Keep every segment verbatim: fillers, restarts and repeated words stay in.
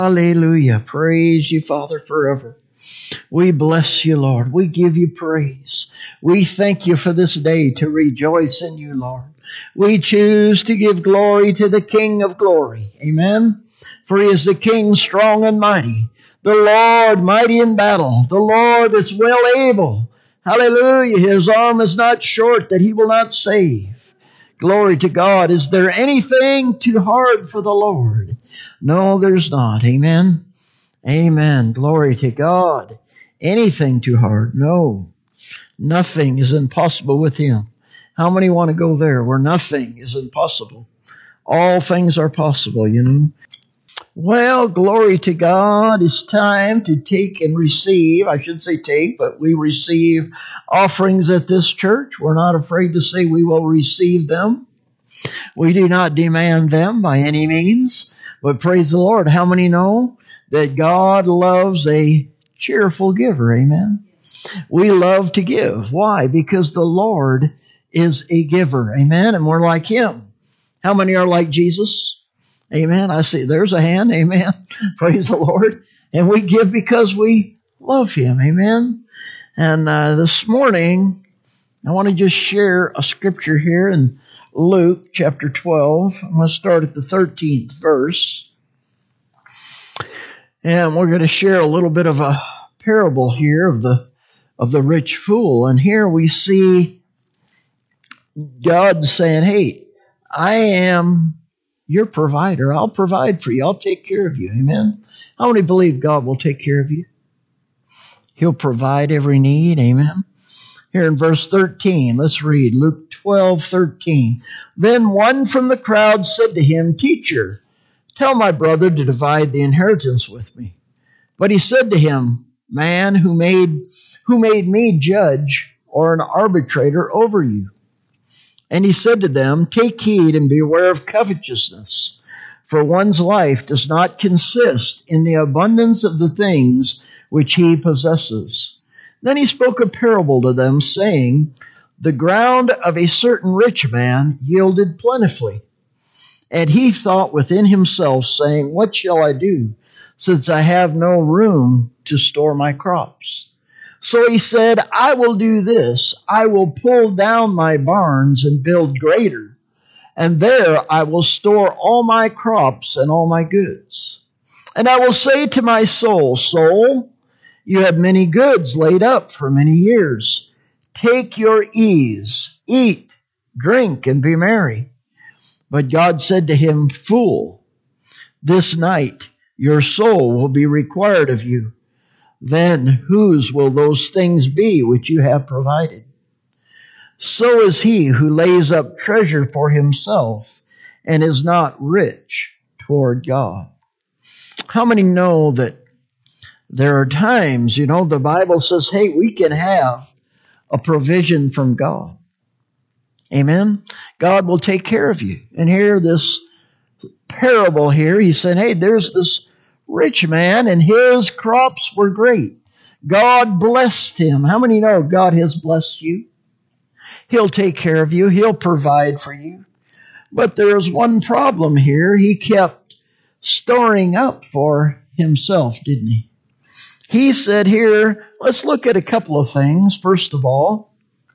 Hallelujah. Praise you, Father, forever. We bless you, Lord. We give you praise. We thank you for this day to rejoice in you, Lord. We choose to give glory to the King of glory. Amen. For he is the King strong and mighty, the Lord mighty in battle, the Lord is well able. Hallelujah. His arm is not short that he will not save. Glory to God. Is there anything too hard for the Lord? No, there's not. Amen. Amen. Glory to God. Anything too hard? No. Nothing is impossible with him. How many want to go there where nothing is impossible? All things are possible, you know. Well, glory to God. It's time to take and receive. I should say take, but we receive offerings at this church. We're not afraid to say we will receive them. We do not demand them by any means. But praise the Lord. How many know that God loves a cheerful giver? Amen. We love to give. Why? Because the Lord is a giver. Amen. And we're like him. How many are like Jesus? Amen. I see there's a hand. Amen. Praise the Lord. And we give because we love him. Amen. And uh, this morning, I want to just share a scripture here in Luke chapter twelve. I'm going to start at the thirteenth verse. And we're going to share a little bit of a parable here of the of the rich fool. And here we see God saying, hey, I am your provider. I'll provide for you. I'll take care of you. Amen. How many believe God will take care of you? He'll provide every need. Amen. Here in verse thirteen, let's read Luke twelve thirteen. Then one from the crowd said to him, Teacher, tell my brother to divide the inheritance with me. But he said to him, Man, who made who made me judge or an arbitrator over you? And he said to them, Take heed and beware of covetousness, for one's life does not consist in the abundance of the things which he possesses. Then he spoke a parable to them, saying, The ground of a certain rich man yielded plentifully. And he thought within himself, saying, What shall I do, since I have no room to store my crops? So he said, I will do this. I will pull down my barns and build greater, and there I will store all my crops and all my goods. And I will say to my soul, Soul, you have many goods laid up for many years. Take your ease, eat, drink, and be merry. But God said to him, Fool, this night your soul will be required of you. Then whose will those things be which you have provided? So is he who lays up treasure for himself and is not rich toward God. How many know that there are times, you know, the Bible says, hey, we can have a provision from God. Amen. God will take care of you. And here, this parable here, he said, hey, there's this rich man and his crops were great. God blessed him. How many know God has blessed you? He'll take care of you. He'll provide for you. But there's one problem here. He kept storing up for himself, didn't he? He said here, let's look at a couple of things. First of all,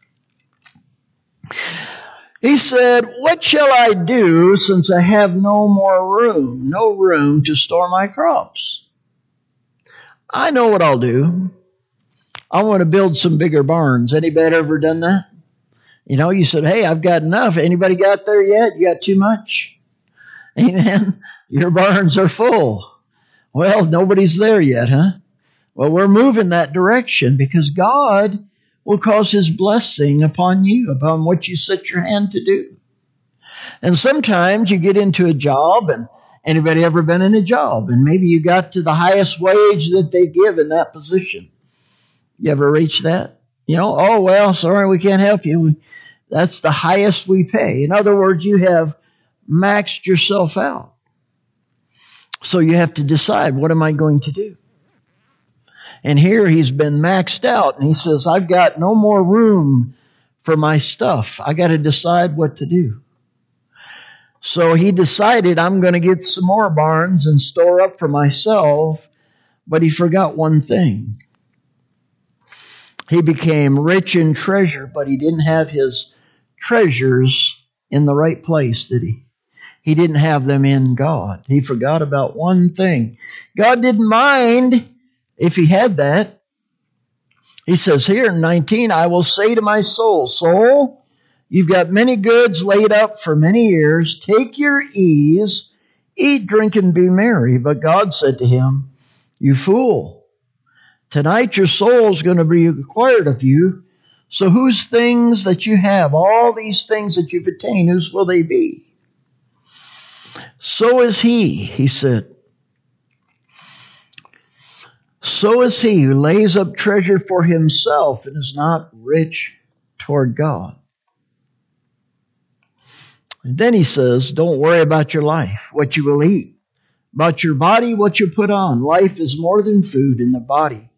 he said, what shall I do since I have no more room, no room to store my crops? I know what I'll do. I want to build some bigger barns. Anybody ever done that? You know, you said, hey, I've got enough. Anybody got there yet? You got too much? Amen. Your barns are full. Well, nobody's there yet, huh? Well, we're moving that direction because God will cause his blessing upon you, upon what you set your hand to do. And sometimes you get into a job, and anybody ever been in a job? And maybe you got to the highest wage that they give in that position. You ever reach that? You know, oh, well, sorry, we can't help you. That's the highest we pay. In other words, you have maxed yourself out. So you have to decide, what am I going to do? And here he's been maxed out, and he says, I've got no more room for my stuff. I got to decide what to do. So he decided, I'm going to get some more barns and store up for myself. But he forgot one thing. He became rich in treasure, but he didn't have his treasures in the right place, did he? He didn't have them in God. He forgot about one thing. God didn't mind if he had that. He says here in nineteen, I will say to my soul, soul, you've got many goods laid up for many years. Take your ease, eat, drink, and be merry. But God said to him, you fool, tonight your soul is going to be required of you. So whose things that you have, all these things that you've attained, whose will they be? So is he, he said. So is he who lays up treasure for himself and is not rich toward God. And then he says, don't worry about your life, what you will eat. About your body, what you put on. Life is more than food, and the body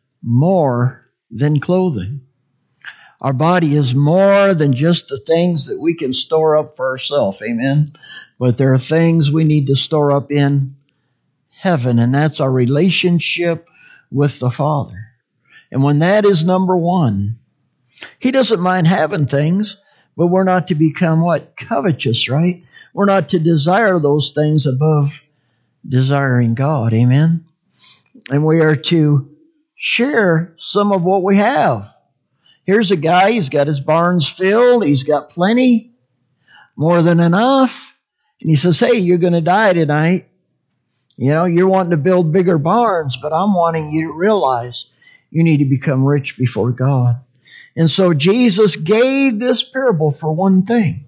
more than clothing. Our body is more than just the things that we can store up for ourselves. Amen. But there are things we need to store up in heaven, and that's our relationship with the Father. And when that is number one, he doesn't mind having things, but we're not to become what? Covetous, right? We're not to desire those things above desiring God. Amen. And we are to share some of what we have. Here's a guy, he's got his barns filled, he's got plenty, more than enough. And he says, hey, you're going to die tonight. You know, you're wanting to build bigger barns, but I'm wanting you to realize you need to become rich before God. And so Jesus gave this parable for one thing.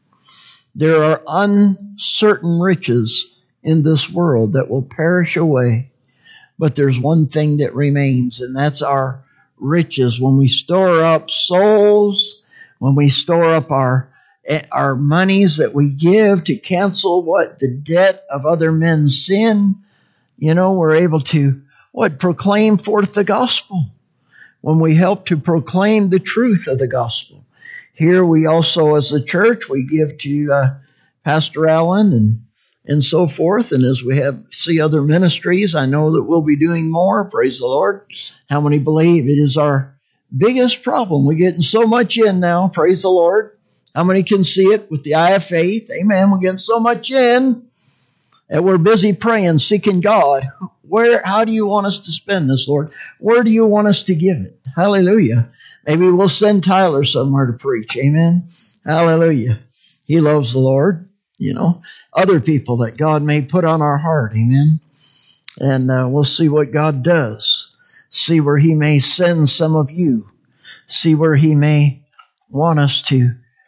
There are uncertain riches in this world that will perish away. But there's one thing that remains, and that's our riches. When we store up souls, when we store up our our monies that we give to cancel what? The debt of other men's sin, you know, we're able to, what? Proclaim forth the gospel. When we help to proclaim the truth of the gospel. Here we also, as the church, we give to uh, Pastor Allen and and so forth. And as we have see other ministries, I know that we'll be doing more. Praise the Lord. How many believe it is our biggest problem? We're getting so much in now. Praise the Lord. How many can see it with the eye of faith? Amen. We're getting so much in. And we're busy praying, seeking God. Where, how do you want us to spend this, Lord? Where do you want us to give it? Hallelujah. Maybe we'll send Tyler somewhere to preach. Amen. Hallelujah. He loves the Lord. You know, other people that God may put on our heart. Amen. And uh, we'll see what God does. See where He may send some of you. See where He may want us to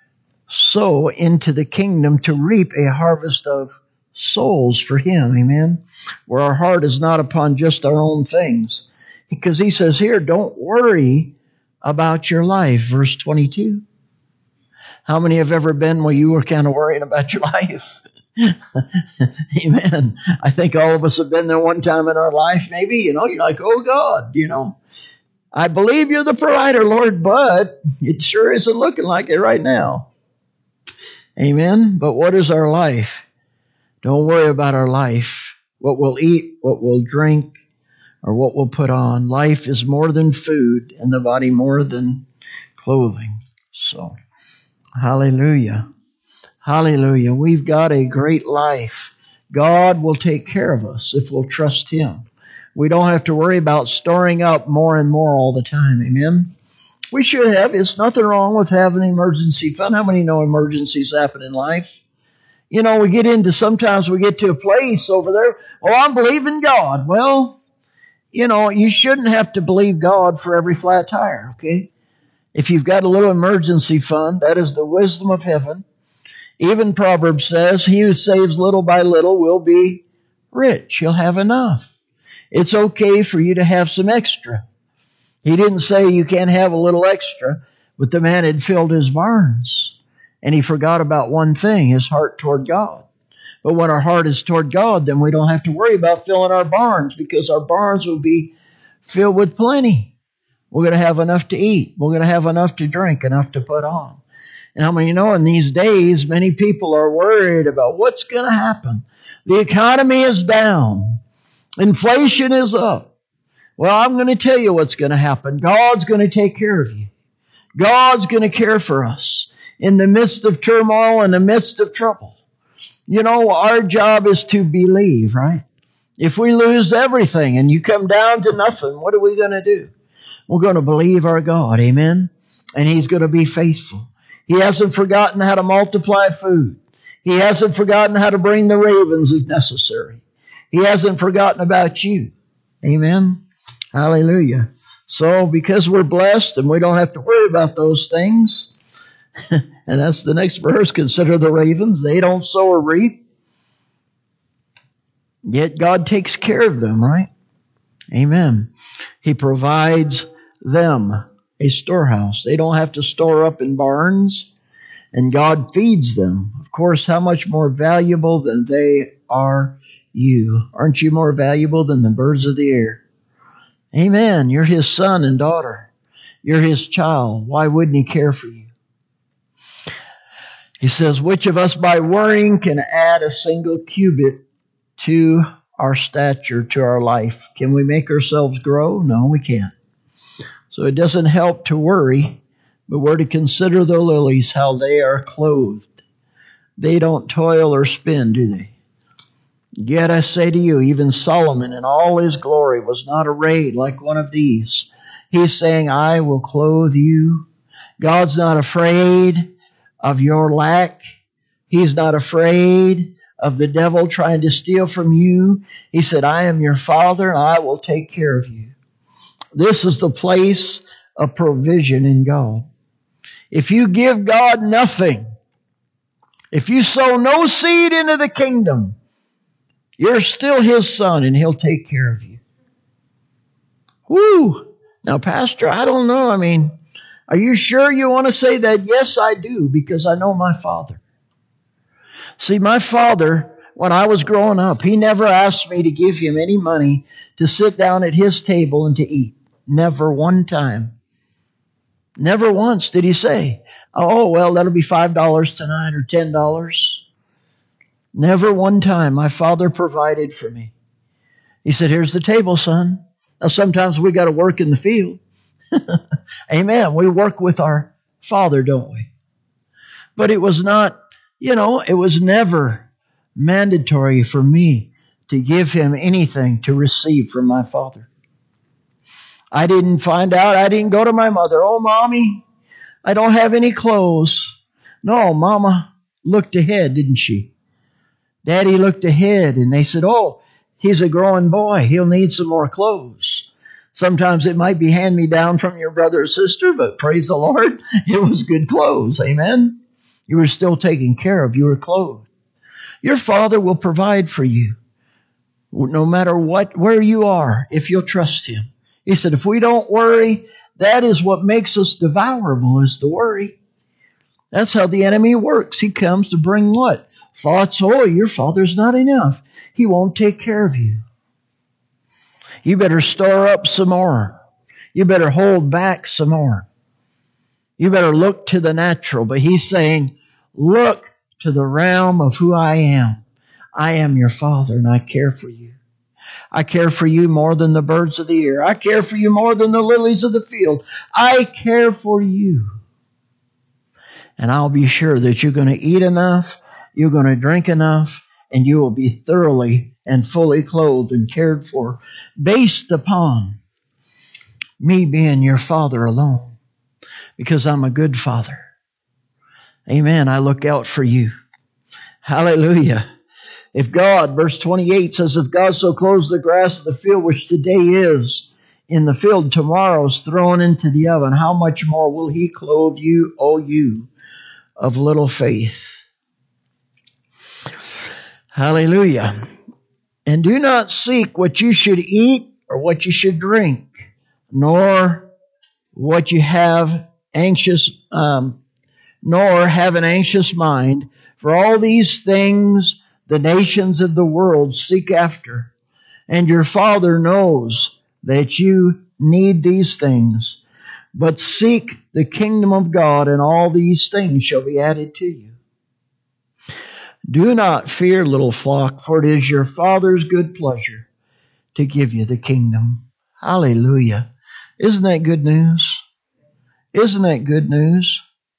sow into the kingdom to reap a harvest of souls for Him. Amen. Where our heart is not upon just our own things. Because He says here, don't worry about your life. Verse twenty-two. How many have ever been where you were kind of worrying about your life? Amen. I think all of us have been there one time in our life, maybe. You know, you're like, oh God, you know, I believe you're the provider, Lord, but it sure isn't looking like it right now. Amen. But what is our life? Don't worry about our life. What we'll eat, what we'll drink, or what we'll put on. Life is more than food, and the body more than clothing. So, hallelujah. Hallelujah. We've got a great life. God will take care of us if we'll trust Him. We don't have to worry about storing up more and more all the time. Amen. We should have. It's nothing wrong with having an emergency fund. How many know emergencies happen in life? You know, we get into, sometimes we get to a place over there, oh, I'm believing God. Well, you know, you shouldn't have to believe God for every flat tire, okay? If you've got a little emergency fund, that is the wisdom of heaven. Even Proverbs says, he who saves little by little will be rich. He'll have enough. It's okay for you to have some extra. He didn't say you can't have a little extra, but the man had filled his barns. And he forgot about one thing, his heart toward God. But when our heart is toward God, then we don't have to worry about filling our barns, because our barns will be filled with plenty. We're going to have enough to eat. We're going to have enough to drink, enough to put on. And how many know in these days, many people are worried about what's going to happen. The economy is down. Inflation is up. Well, I'm going to tell you what's going to happen. God's going to take care of you. God's going to care for us in the midst of turmoil, in the midst of trouble. You know, our job is to believe, right? If we lose everything and you come down to nothing, what are we going to do? We're going to believe our God, amen? And He's going to be faithful. He hasn't forgotten how to multiply food. He hasn't forgotten how to bring the ravens if necessary. He hasn't forgotten about you. Amen? Hallelujah. So because we're blessed and we don't have to worry about those things, and that's the next verse, consider the ravens. They don't sow or reap, yet God takes care of them, right? Amen. He provides them a storehouse. They don't have to store up in barns, and God feeds them. Of course, how much more valuable than they are you? Aren't you more valuable than the birds of the air? Amen. You're His son and daughter. You're His child. Why wouldn't He care for you? He says, which of us by worrying can add a single cubit to our stature, to our life? Can we make ourselves grow? No, we can't. So it doesn't help to worry, but we're to consider the lilies, how they are clothed. They don't toil or spin, do they? Yet I say to you, even Solomon in all his glory was not arrayed like one of these. He's saying, I will clothe you. God's not afraid of your lack. He's not afraid of the devil trying to steal from you. He said, I am your Father, and I will take care of you. This is the place of provision in God. If you give God nothing, if you sow no seed into the kingdom, you're still His son, and He'll take care of you. Woo! Now, Pastor, I don't know. I mean, are you sure you want to say that? Yes, I do, because I know my Father. See, my father, when I was growing up, he never asked me to give him any money to sit down at his table and to eat. Never one time. Never once did he say, oh, well, that'll be five dollars tonight or ten dollars. Never one time. My father provided for me. He said, here's the table, son. Now, sometimes we got to work in the field. Amen. We work with our Father, don't we? But it was not, you know, it was never mandatory for me to give him anything to receive from my Father. I didn't find out. I didn't go to my mother. Oh, Mommy, I don't have any clothes. No, Mama looked ahead, didn't she? Daddy looked ahead, and they said, oh, he's a growing boy. He'll need some more clothes. Sometimes it might be hand-me-down from your brother or sister, but praise the Lord, it was good clothes. Amen? You were still taken care of. You were clothed. Your Father will provide for you, no matter what, where you are, if you'll trust Him. He said, if we don't worry, that is what makes us devourable, is the worry. That's how the enemy works. He comes to bring what? Thoughts, oh, your Father's not enough. He won't take care of you. You better store up some more. You better hold back some more. You better look to the natural. But He's saying, look to the realm of who I am. I am your Father, and I care for you. I care for you more than the birds of the air. I care for you more than the lilies of the field. I care for you. And I'll be sure that you're going to eat enough, you're going to drink enough, and you will be thoroughly and fully clothed and cared for, based upon me being your Father alone, because I'm a good Father. Amen. I look out for you. Hallelujah. If God, verse twenty-eight says, if God so clothes the grass of the field, which today is in the field, tomorrow is thrown into the oven, how much more will He clothe you, O you of little faith? Hallelujah. And do not seek what you should eat or what you should drink, nor what you have anxious, um, nor have an anxious mind. For all these things the nations of the world seek after, and your Father knows that you need these things. But seek the kingdom of God, and all these things shall be added to you. Do not fear, little flock, for it is your Father's good pleasure to give you the kingdom. Hallelujah. Isn't that good news? Isn't that good news?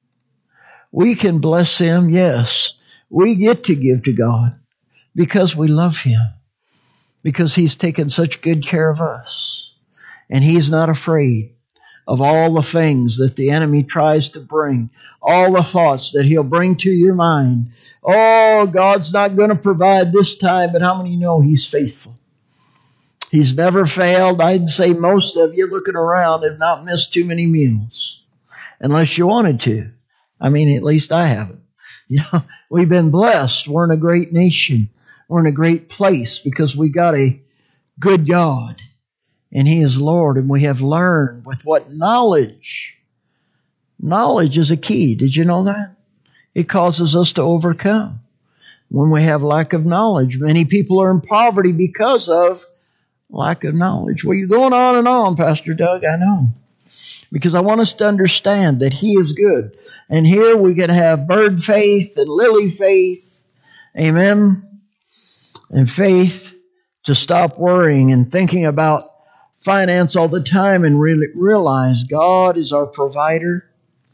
We can bless Him, yes. We get to give to God because we love Him, because He's taken such good care of us. And He's not afraid of all the things that the enemy tries to bring, all the thoughts that he'll bring to your mind. Oh, God's not going to provide this time, but how many know He's faithful? He's never failed. I'd say most of you looking around have not missed too many meals, unless you wanted to. I mean, at least I haven't. You know, we've been blessed. We're in a great nation. We're in a great place because we got a good God. And He is Lord, and we have learned with what knowledge. Knowledge is a key. Did you know that? It causes us to overcome. When we have lack of knowledge, many people are in poverty because of lack of knowledge. Well, you're going on and on, Pastor Doug, I know. Because I want us to understand that He is good. And here we can have bird faith and lily faith. Amen. And faith to stop worrying and thinking about finance all the time and really realize God is our provider.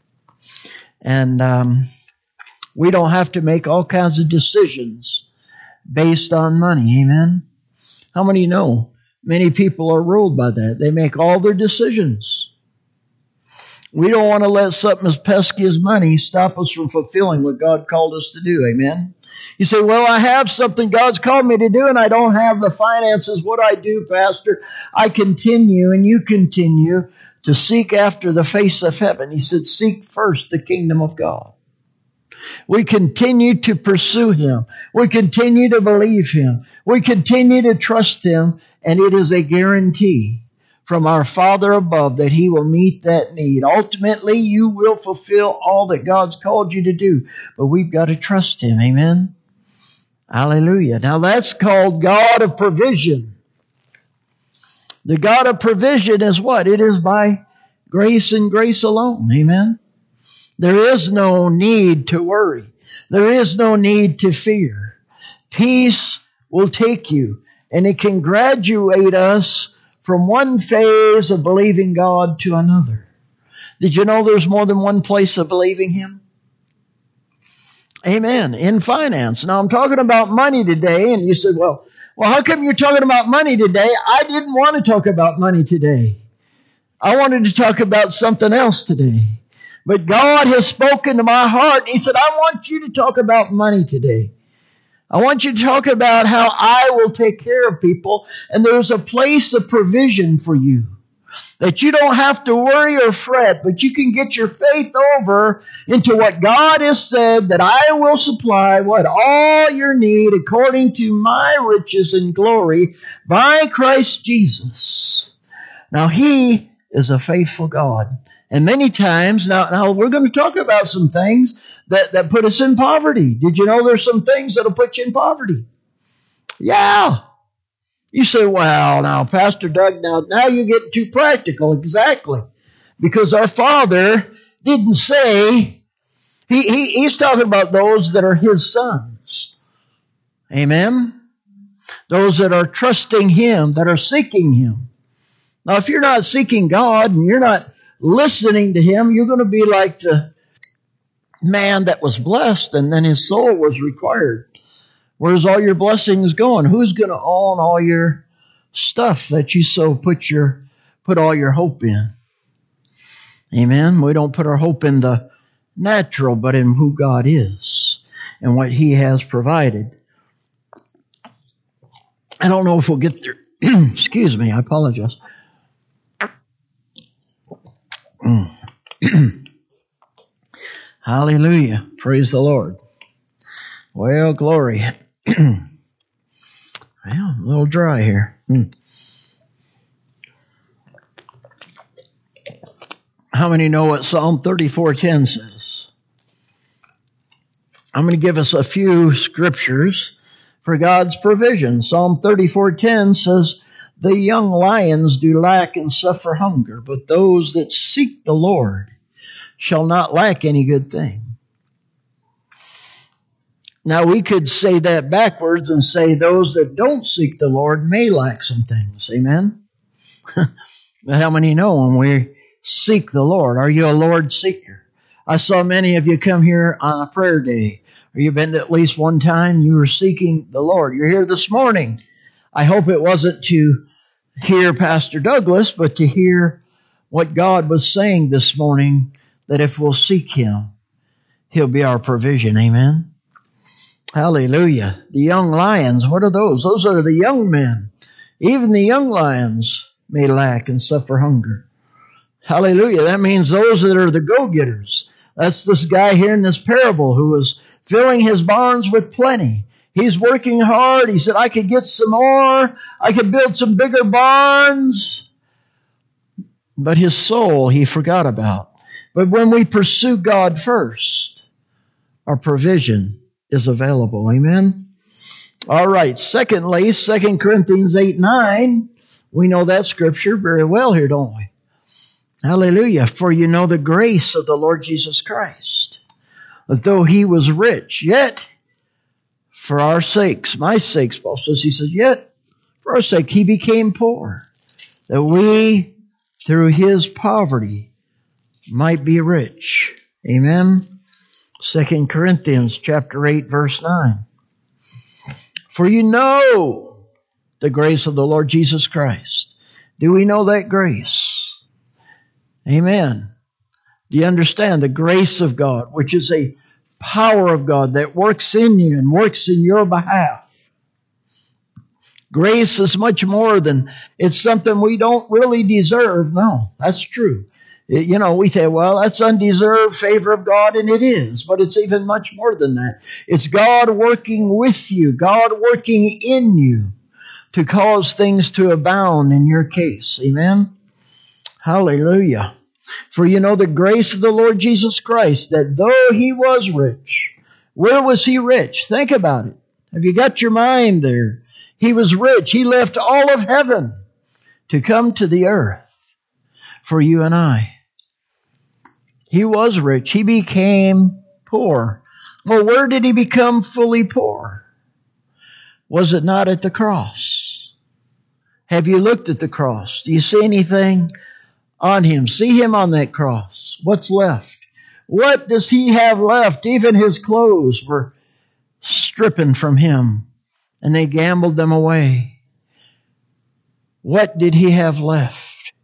And um, we don't have to make all kinds of decisions based on money. Amen. How many know? Many people are ruled by that. They make all their decisions. We don't want to let something as pesky as money stop us from fulfilling what God called us to do. Amen. You say, well, I have something God's called me to do and I don't have the finances. What do I do, Pastor? I continue and you continue to seek after the face of heaven. He said, seek first the kingdom of God. We continue to pursue Him. We continue to believe Him. We continue to trust Him. And it is a guarantee from our Father above that He will meet that need. Ultimately, you will fulfill all that God's called you to do. But we've got to trust Him. Amen? Hallelujah. Now that's called God of provision. The God of provision is what? It is by grace and grace alone. Amen? There is no need to worry. There is no need to fear. Peace will take you, and it can graduate us from one phase of believing God to another. Did you know there's more than one place of believing Him? Amen. In finance. Now I'm talking about money today, and you said, well, well, how come you're talking about money today? I didn't want to talk about money today. I wanted to talk about something else today. But God has spoken to my heart. He said, I want you to talk about money today. I want you to talk about how I will take care of people. And there's a place of provision for you. That you don't have to worry or fret, but you can get your faith over into what God has said, that I will supply what all your need according to my riches and glory by Christ Jesus. Now He is a faithful God. And many times, now, now we're going to talk about some things that, that put us in poverty. Did you know there's some things that'll put you in poverty? Yeah. You say, well, now, Pastor Doug, now, now you're getting too practical. Exactly. Because our Father didn't say, he, he he's talking about those that are His sons. Amen? Those that are trusting Him, that are seeking Him. Now, if you're not seeking God and you're not listening to Him, you're going to be like the man that was blessed and then his soul was required. Where's all your blessings going? Who's going to own all your stuff that you so put your put all your hope in? Amen. We don't put our hope in the natural, but in who God is and what He has provided. I don't know if we'll get there. Excuse me, I apologize. Hallelujah. Praise the Lord. Well, glory. Well, I'm a little dry here. Hmm. How many know what Psalm thirty-four ten says? I'm going to give us a few scriptures for God's provision. Psalm thirty-four ten says, The young lions do lack and suffer hunger, but those that seek the Lord shall not lack any good thing. Now we could say that backwards and say those that don't seek the Lord may lack some things. Amen? But how many know when we seek the Lord? Are you a Lord seeker? I saw many of you come here on a prayer day. Or you've been at least one time, you were seeking the Lord. You're here this morning. I hope it wasn't to hear Pastor Douglas, but to hear what God was saying this morning, that if we'll seek Him, He'll be our provision. Amen? Hallelujah. The young lions, what are those? Those are the young men. Even the young lions may lack and suffer hunger. Hallelujah. That means those that are the go-getters. That's this guy here in this parable who was filling his barns with plenty. He's working hard. He said, I could get some more. I could build some bigger barns. But his soul he forgot about. But when we pursue God first, our provision is available. Amen? All right. Secondly, Second Corinthians eight nine. We know that scripture very well here, don't we? Hallelujah. For you know the grace of the Lord Jesus Christ, that though He was rich, yet for our sakes, my sakes, Paul says, he says, yet for our sake He became poor, that we through His poverty might be rich. Amen. Second Corinthians chapter eight, verse nine. For you know the grace of the Lord Jesus Christ. Do we know that grace? Amen. Do you understand the grace of God, which is a power of God that works in you and works in your behalf? Grace is much more than, it's something we don't really deserve. No, that's true. It, you know, we say, well, that's undeserved favor of God, and it is. But it's even much more than that. It's God working with you, God working in you to cause things to abound in your case. Amen? Hallelujah. For you know the grace of the Lord Jesus Christ, that though He was rich, where was He rich? Think about it. Have you got your mind there? He was rich. He left all of heaven to come to the earth for you and I. He was rich. He became poor. Well, where did He become fully poor? Was it not at the cross? Have you looked at the cross? Do you see anything on Him? See Him on that cross. What's left? What does He have left? Even His clothes were stripping from Him, and they gambled them away. What did He have left?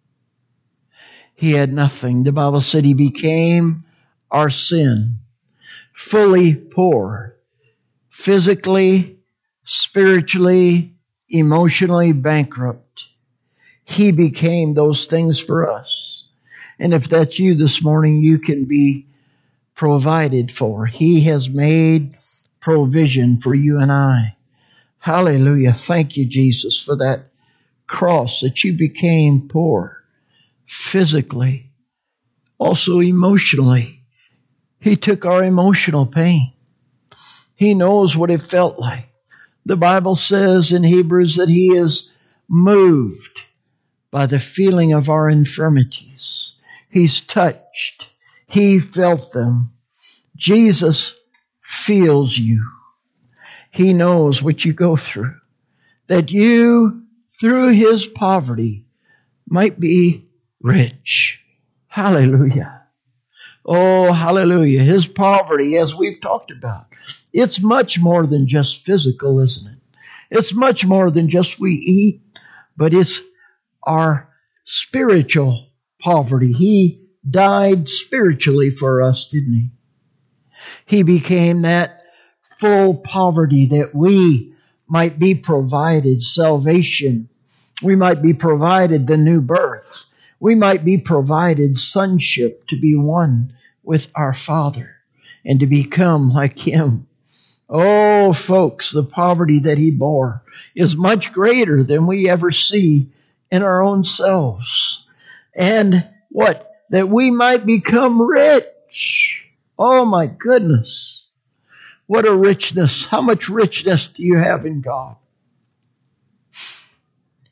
He had nothing. The Bible said He became our sin, fully poor, physically, spiritually, emotionally bankrupt. He became those things for us. And if that's you this morning, you can be provided for. He has made provision for you and I. Hallelujah. Thank you, Jesus, for that cross, that you became poor physically, also emotionally. He took our emotional pain. He knows what it felt like. The Bible says in Hebrews that He is moved by the feeling of our infirmities. He's touched. He felt them. Jesus feels you. He knows what you go through. That you, through His poverty, might be rich. Hallelujah. Oh, hallelujah. His poverty, as we've talked about, it's much more than just physical, isn't it? It's much more than just we eat, but it's our spiritual poverty. He died spiritually for us, didn't He? He became that full poverty that we might be provided salvation. We might be provided the new birth. We might be provided sonship, to be one with our Father and to become like Him. Oh, folks, the poverty that He bore is much greater than we ever see in our own selves. And what? That we might become rich. Oh, my goodness. What a richness. How much richness do you have in God?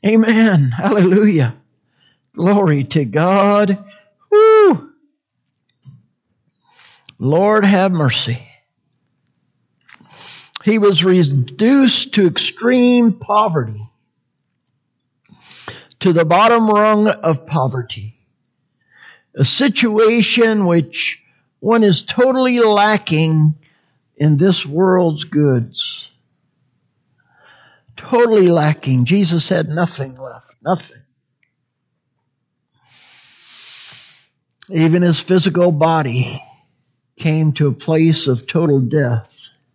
Amen. Hallelujah. Glory to God. Woo! Lord have mercy. He was reduced to extreme poverty, to the bottom rung of poverty. A situation which one is totally lacking in this world's goods. Totally lacking. Jesus had nothing left. Nothing. Even his physical body came to a place of total death.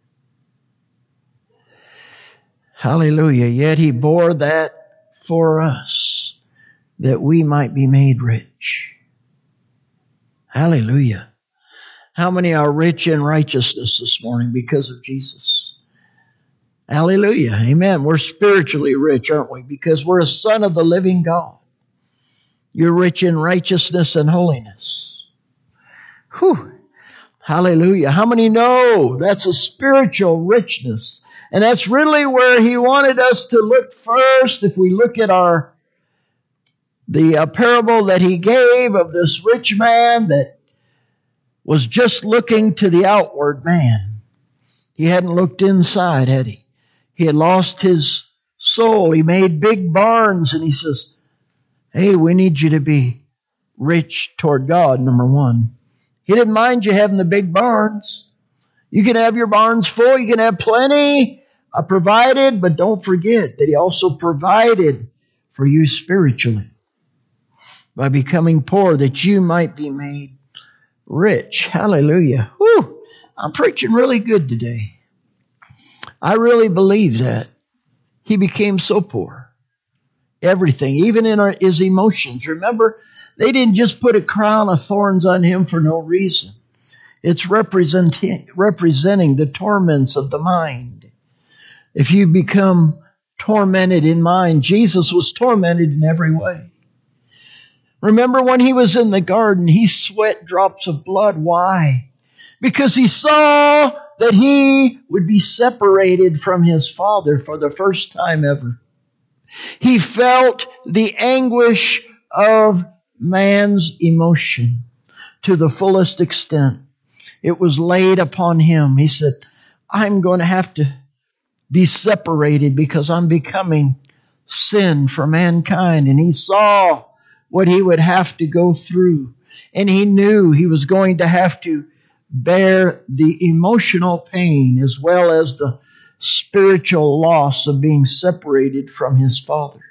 Hallelujah. Yet he bore that for us, that we might be made rich. Hallelujah. How many are rich in righteousness this morning because of Jesus? Hallelujah. Amen. We're spiritually rich, aren't we? Because we're a son of the living God. You're rich in righteousness and holiness. Whew. Hallelujah. How many know that's a spiritual richness? And that's really where he wanted us to look first. If we look at our the uh, parable that he gave of this rich man that was just looking to the outward man. He hadn't looked inside, had he? He had lost his soul. He made big barns, and he says, hey, we need you to be rich toward God, number one. He didn't mind you having the big barns. You can have your barns full. You can have plenty uh, provided, but don't forget that he also provided for you spiritually by becoming poor that you might be made rich. Hallelujah. Whew. I'm preaching really good today. I really believe that. He became so poor. Everything, even in our, his emotions. Remember, they didn't just put a crown of thorns on him for no reason. It's representing, representing the torments of the mind. If you become tormented in mind, Jesus was tormented in every way. Remember when he was in the garden, he sweat drops of blood. Why? Because he saw that he would be separated from his Father for the first time ever. He felt the anguish of man's emotion to the fullest extent. It was laid upon him. He said, I'm going to have to be separated because I'm becoming sin for mankind. And he saw what he would have to go through. And he knew he was going to have to bear the emotional pain as well as the spiritual loss of being separated from his Father.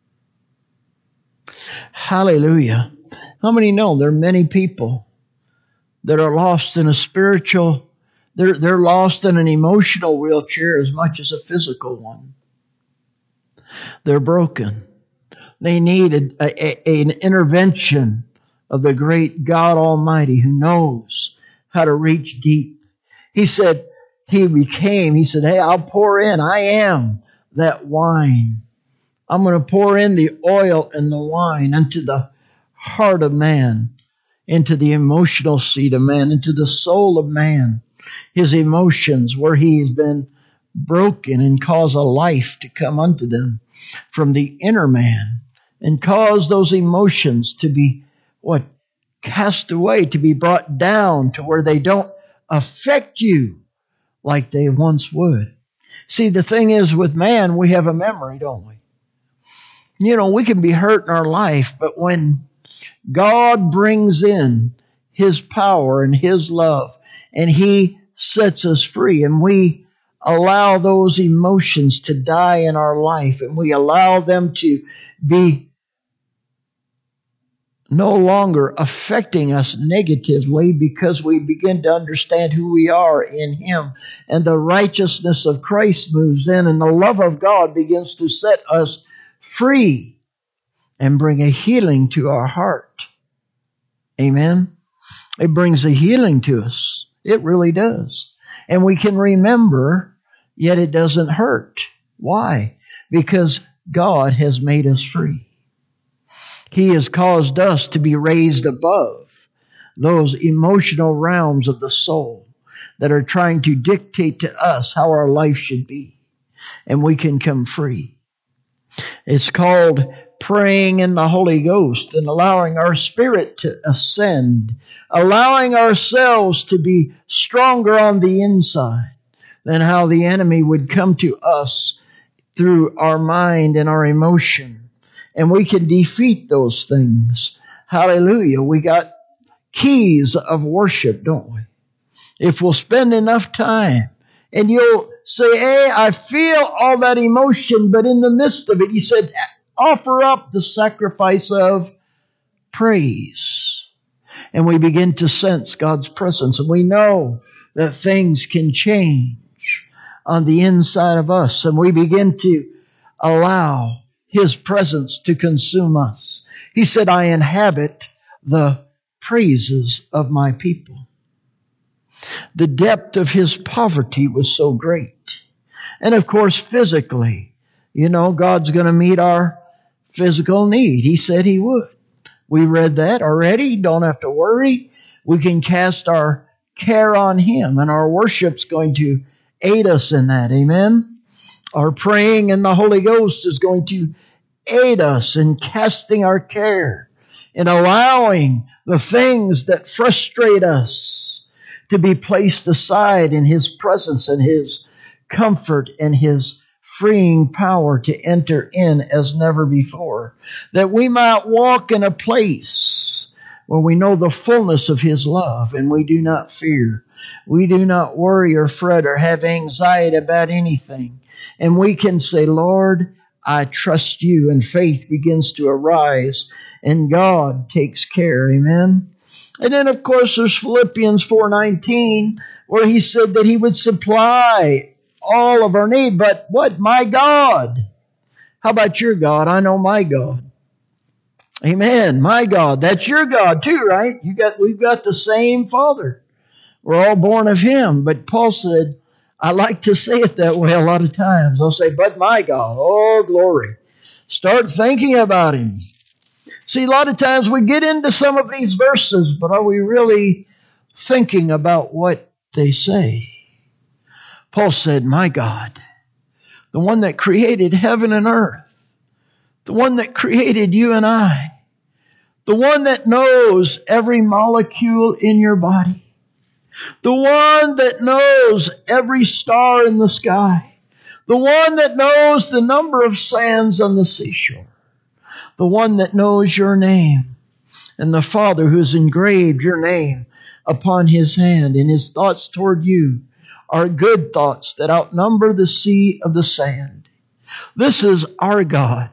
Hallelujah. How many know there are many people that are lost in a spiritual, they're, they're lost in an emotional wheelchair as much as a physical one. They're broken. They need a, a, a, an intervention of the great God Almighty who knows how to reach deep. He said, he became, he said, hey, I'll pour in. I am that wine. I'm going to pour in the oil and the wine into the heart of man, into the emotional seat of man, into the soul of man, his emotions where he's been broken, and cause a life to come unto them from the inner man, and cause those emotions to be, what? Cast away, to be brought down to where they don't affect you like they once would. See, the thing is with man, we have a memory, don't we? You know, we can be hurt in our life, but when God brings in his power and his love, and he sets us free, and we allow those emotions to die in our life, and we allow them to be no longer affecting us negatively, because we begin to understand who we are in him, and the righteousness of Christ moves in, and the love of God begins to set us free and bring a healing to our heart. Amen. It brings a healing to us. It really does. And we can remember, yet it doesn't hurt. Why? Because God has made us free. He has caused us to be raised above those emotional realms of the soul that are trying to dictate to us how our life should be. And we can come free. It's called praying in the Holy Ghost and allowing our spirit to ascend, allowing ourselves to be stronger on the inside than how the enemy would come to us through our mind and our emotion. And we can defeat those things. Hallelujah. We got keys of worship, don't we? If we'll spend enough time, and you'll say, hey, I feel all that emotion, but in the midst of it, he said, offer up the sacrifice of praise. And we begin to sense God's presence, and we know that things can change on the inside of us, and we begin to allow His presence to consume us. He said, I inhabit the praises of my people. The depth of His poverty was so great. And of course, physically, you know, God's going to meet our physical need. He said He would. We read that already. Don't have to worry. We can cast our care on Him, and our worship's going to aid us in that. Amen? Our praying in the Holy Ghost is going to aid us in casting our care, in allowing the things that frustrate us to be placed aside in His presence and His comfort and His freeing power to enter in as never before, that we might walk in a place where we know the fullness of His love and we do not fear. We do not worry or fret or have anxiety about anything. And we can say, Lord, I trust You, and faith begins to arise and God takes care. Amen. And then, of course, there's Philippians four nineteen, where He said that He would supply all of our need. But what? My God. How about your God? I know my God. Amen. My God. That's your God too, right? You got, we've got the same Father. We're all born of Him. But Paul said, I like to say it that way a lot of times. I'll say, but my God. Oh, glory. Start thinking about Him. See, a lot of times we get into some of these verses, but are we really thinking about what they say? Paul said, my God, the one that created heaven and earth, the one that created you and I, the one that knows every molecule in your body, the one that knows every star in the sky, the one that knows the number of sands on the seashore, the one that knows your name, and the Father who has engraved your name upon His hand, and His thoughts toward you are good thoughts that outnumber the sea of the sand. This is our God,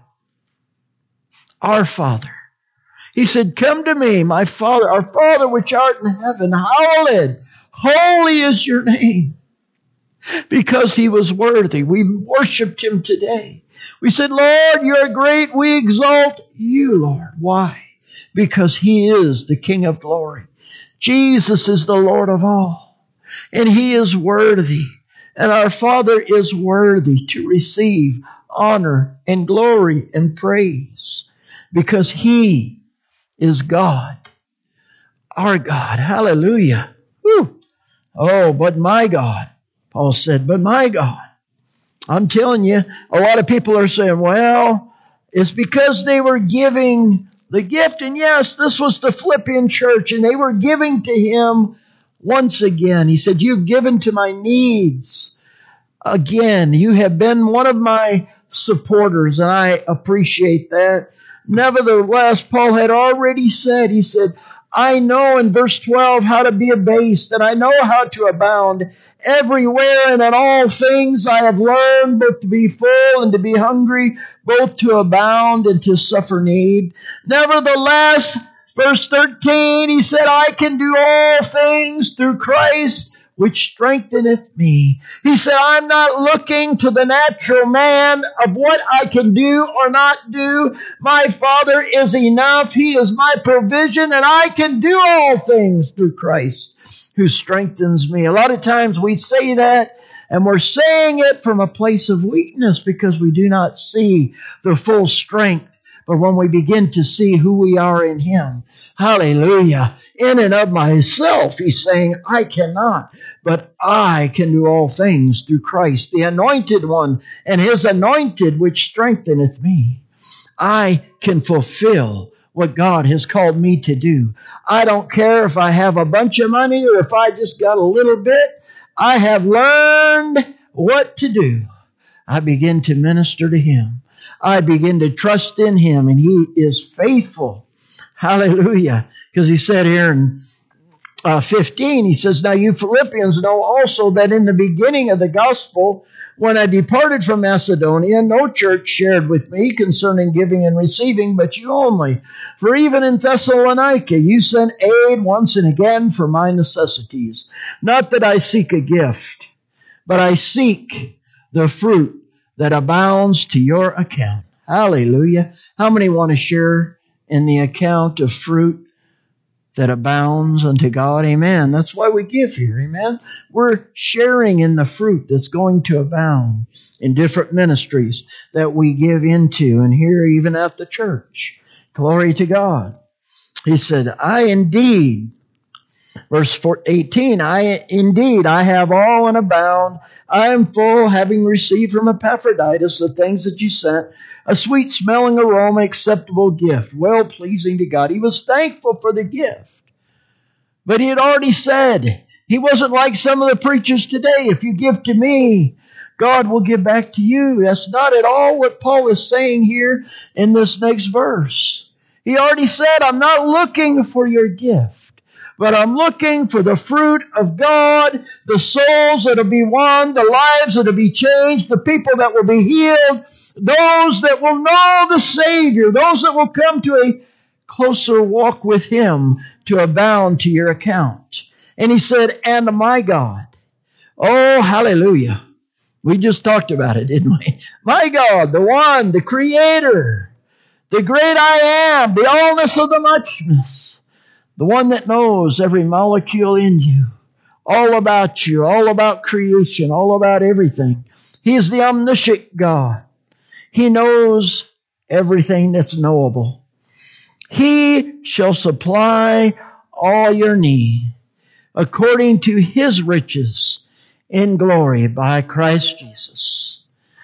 our Father. He said, come to me, my Father, our Father which art in heaven, hallowed, holy is your name. Because He was worthy. We worshiped Him today. We said, Lord, You are great. We exalt You, Lord. Why? Because He is the King of glory. Jesus is the Lord of all. And He is worthy. And our Father is worthy to receive honor and glory and praise. Because He is God. Our God. Hallelujah. Whew. Oh, but my God. Paul said, but my God. I'm telling you, a lot of people are saying, well, it's because they were giving the gift. And yes, this was the Philippian church, and they were giving to Him once again. He said, you've given to my needs. Again, you have been one of my supporters, and I appreciate that. Nevertheless, Paul had already said, he said, I know in verse twelve how to be abased, and I know how to abound. Everywhere and in all things I have learned both to be full and to be hungry, both to abound and to suffer need. Nevertheless, verse thirteen, he said, I can do all things through Christ, which strengtheneth me. He said, I'm not looking to the natural man of what I can do or not do. My Father is enough. He is my provision, and I can do all things through Christ who strengthens me. A lot of times we say that, and we're saying it from a place of weakness because we do not see the full strength. but when we begin to see who we are in Him. Hallelujah. In and of myself, He's saying, I cannot, but I can do all things through Christ, the Anointed One, and His anointed, which strengtheneth me. I can fulfill what God has called me to do. I don't care if I have a bunch of money or if I just got a little bit. I have learned what to do. I begin to minister to Him. I begin to trust in Him, and He is faithful. Hallelujah. Because He said here in uh, fifteen, He says, now you Philippians know also that in the beginning of the gospel, when I departed from Macedonia, no church shared with me concerning giving and receiving, but you only. For even in Thessalonica, you sent aid once and again for my necessities. Not that I seek a gift, but I seek the fruit that abounds to your account. Hallelujah. How many want to share in the account of fruit that abounds unto God? Amen. That's why we give here. Amen. We're sharing in the fruit that's going to abound in different ministries that we give into, and here even at the church. Glory to God. He said, I indeed, verse eighteen, I indeed, I have all and abound. I am full, having received from Epaphroditus the things that you sent, a sweet smelling aroma, acceptable gift, well pleasing to God. He was thankful for the gift. But he had already said, he wasn't like some of the preachers today. If you give to me, God will give back to you. That's not at all what Paul is saying here in this next verse. He already said, I'm not looking for your gift, but I'm looking for the fruit of God, the souls that will be won, the lives that will be changed, the people that will be healed, those that will know the Savior, those that will come to a closer walk with Him to abound to your account. And he said, and my God. Oh, hallelujah. We just talked about it, didn't we? My God, the one, the Creator, the great I am, the allness of the muchness, the one that knows every molecule in you, all about you, all about creation, all about everything. He is the omniscient God. He knows everything that's knowable. He shall supply all your need according to His riches in glory by Christ Jesus.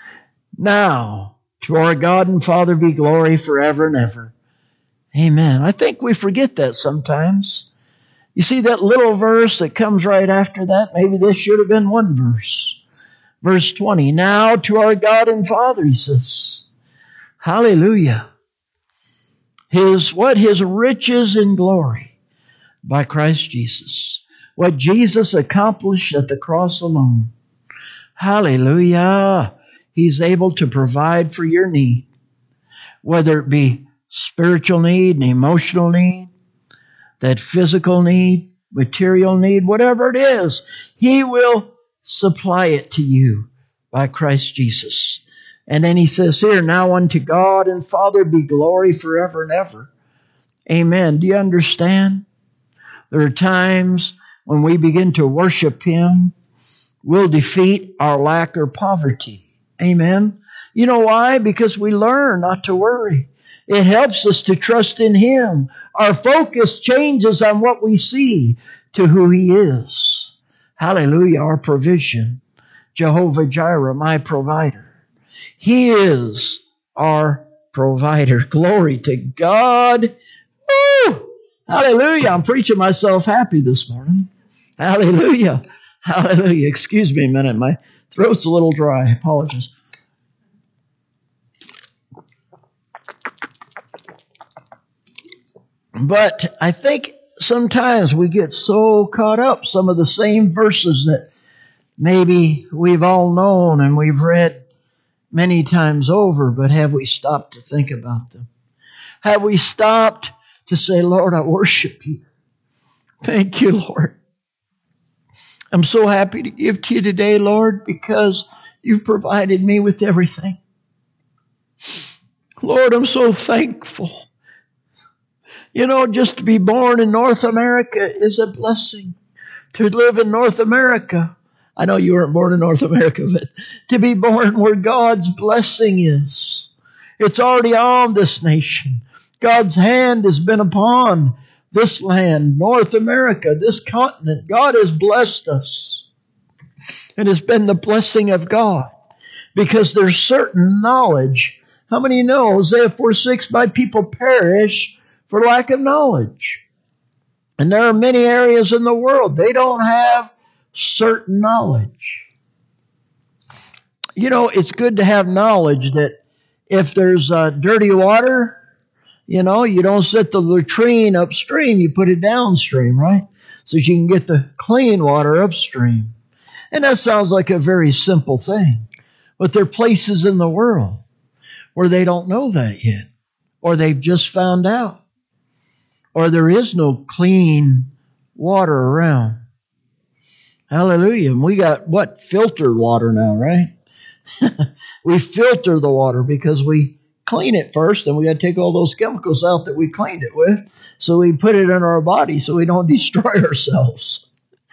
Now, to our God and Father be glory forever and ever. Amen. I think we forget that sometimes. You see that little verse that comes right after that? Maybe this should have been one verse. Verse twenty. Now to our God and Father, he says. Hallelujah. His, what? His riches in glory by Christ Jesus. What Jesus accomplished at the cross alone. Hallelujah. He's able to provide for your need. Whether it be spiritual need, an emotional need, that physical need, material need, whatever it is, He will supply it to you by Christ Jesus. And then he says here, now unto God and Father be glory forever and ever. Amen. Do you understand? There are times when we begin to worship Him, we'll defeat our lack or poverty. Amen. You know why? Because we learn not to worry. It helps us to trust in Him. Our focus changes on what we see to who He is. Hallelujah, our provision. Jehovah Jireh, my provider. He is our provider. Glory to God. Woo! Hallelujah. I'm preaching myself happy this morning. Hallelujah. Hallelujah. Excuse me a minute. My throat's a little dry. I apologize. But I think sometimes we get so caught up, some of the same verses that maybe we've all known and we've read many times over, but have we stopped to think about them? Have we stopped to say, Lord, I worship you. Thank you, Lord. I'm so happy to give to you today, Lord, because you've provided me with everything. Lord, I'm so thankful. You know, just to be born in North America is a blessing. To live in North America, I know you weren't born in North America, but to be born where God's blessing is. It's already on this nation. God's hand has been upon this land, North America, this continent. God has blessed us. And it's been the blessing of God because there's certain knowledge. How many know Hosea four six, my people perish for lack of knowledge? And there are many areas in the world they don't have certain knowledge. You know, it's good to have knowledge that if there's uh, dirty water, you know, you don't set the latrine upstream, you put it downstream, right? So you can get the clean water upstream. And that sounds like a very simple thing. But there are places in the world where they don't know that yet. Or they've just found out. Or there is no clean water around. Hallelujah. And we got, what, filtered water now, right? We filter the water because we clean it first, and we got to take all those chemicals out that we cleaned it with. So we put it in our body so we don't destroy ourselves.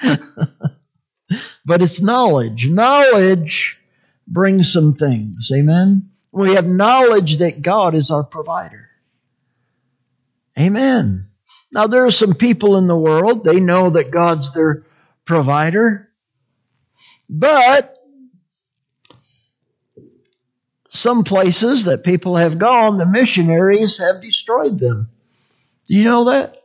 But it's knowledge. Knowledge brings some things. Amen. We have knowledge that God is our provider. Amen. Now there are some people in the world, they know that God's their provider. But some places that people have gone, the missionaries have destroyed them. Do you know that?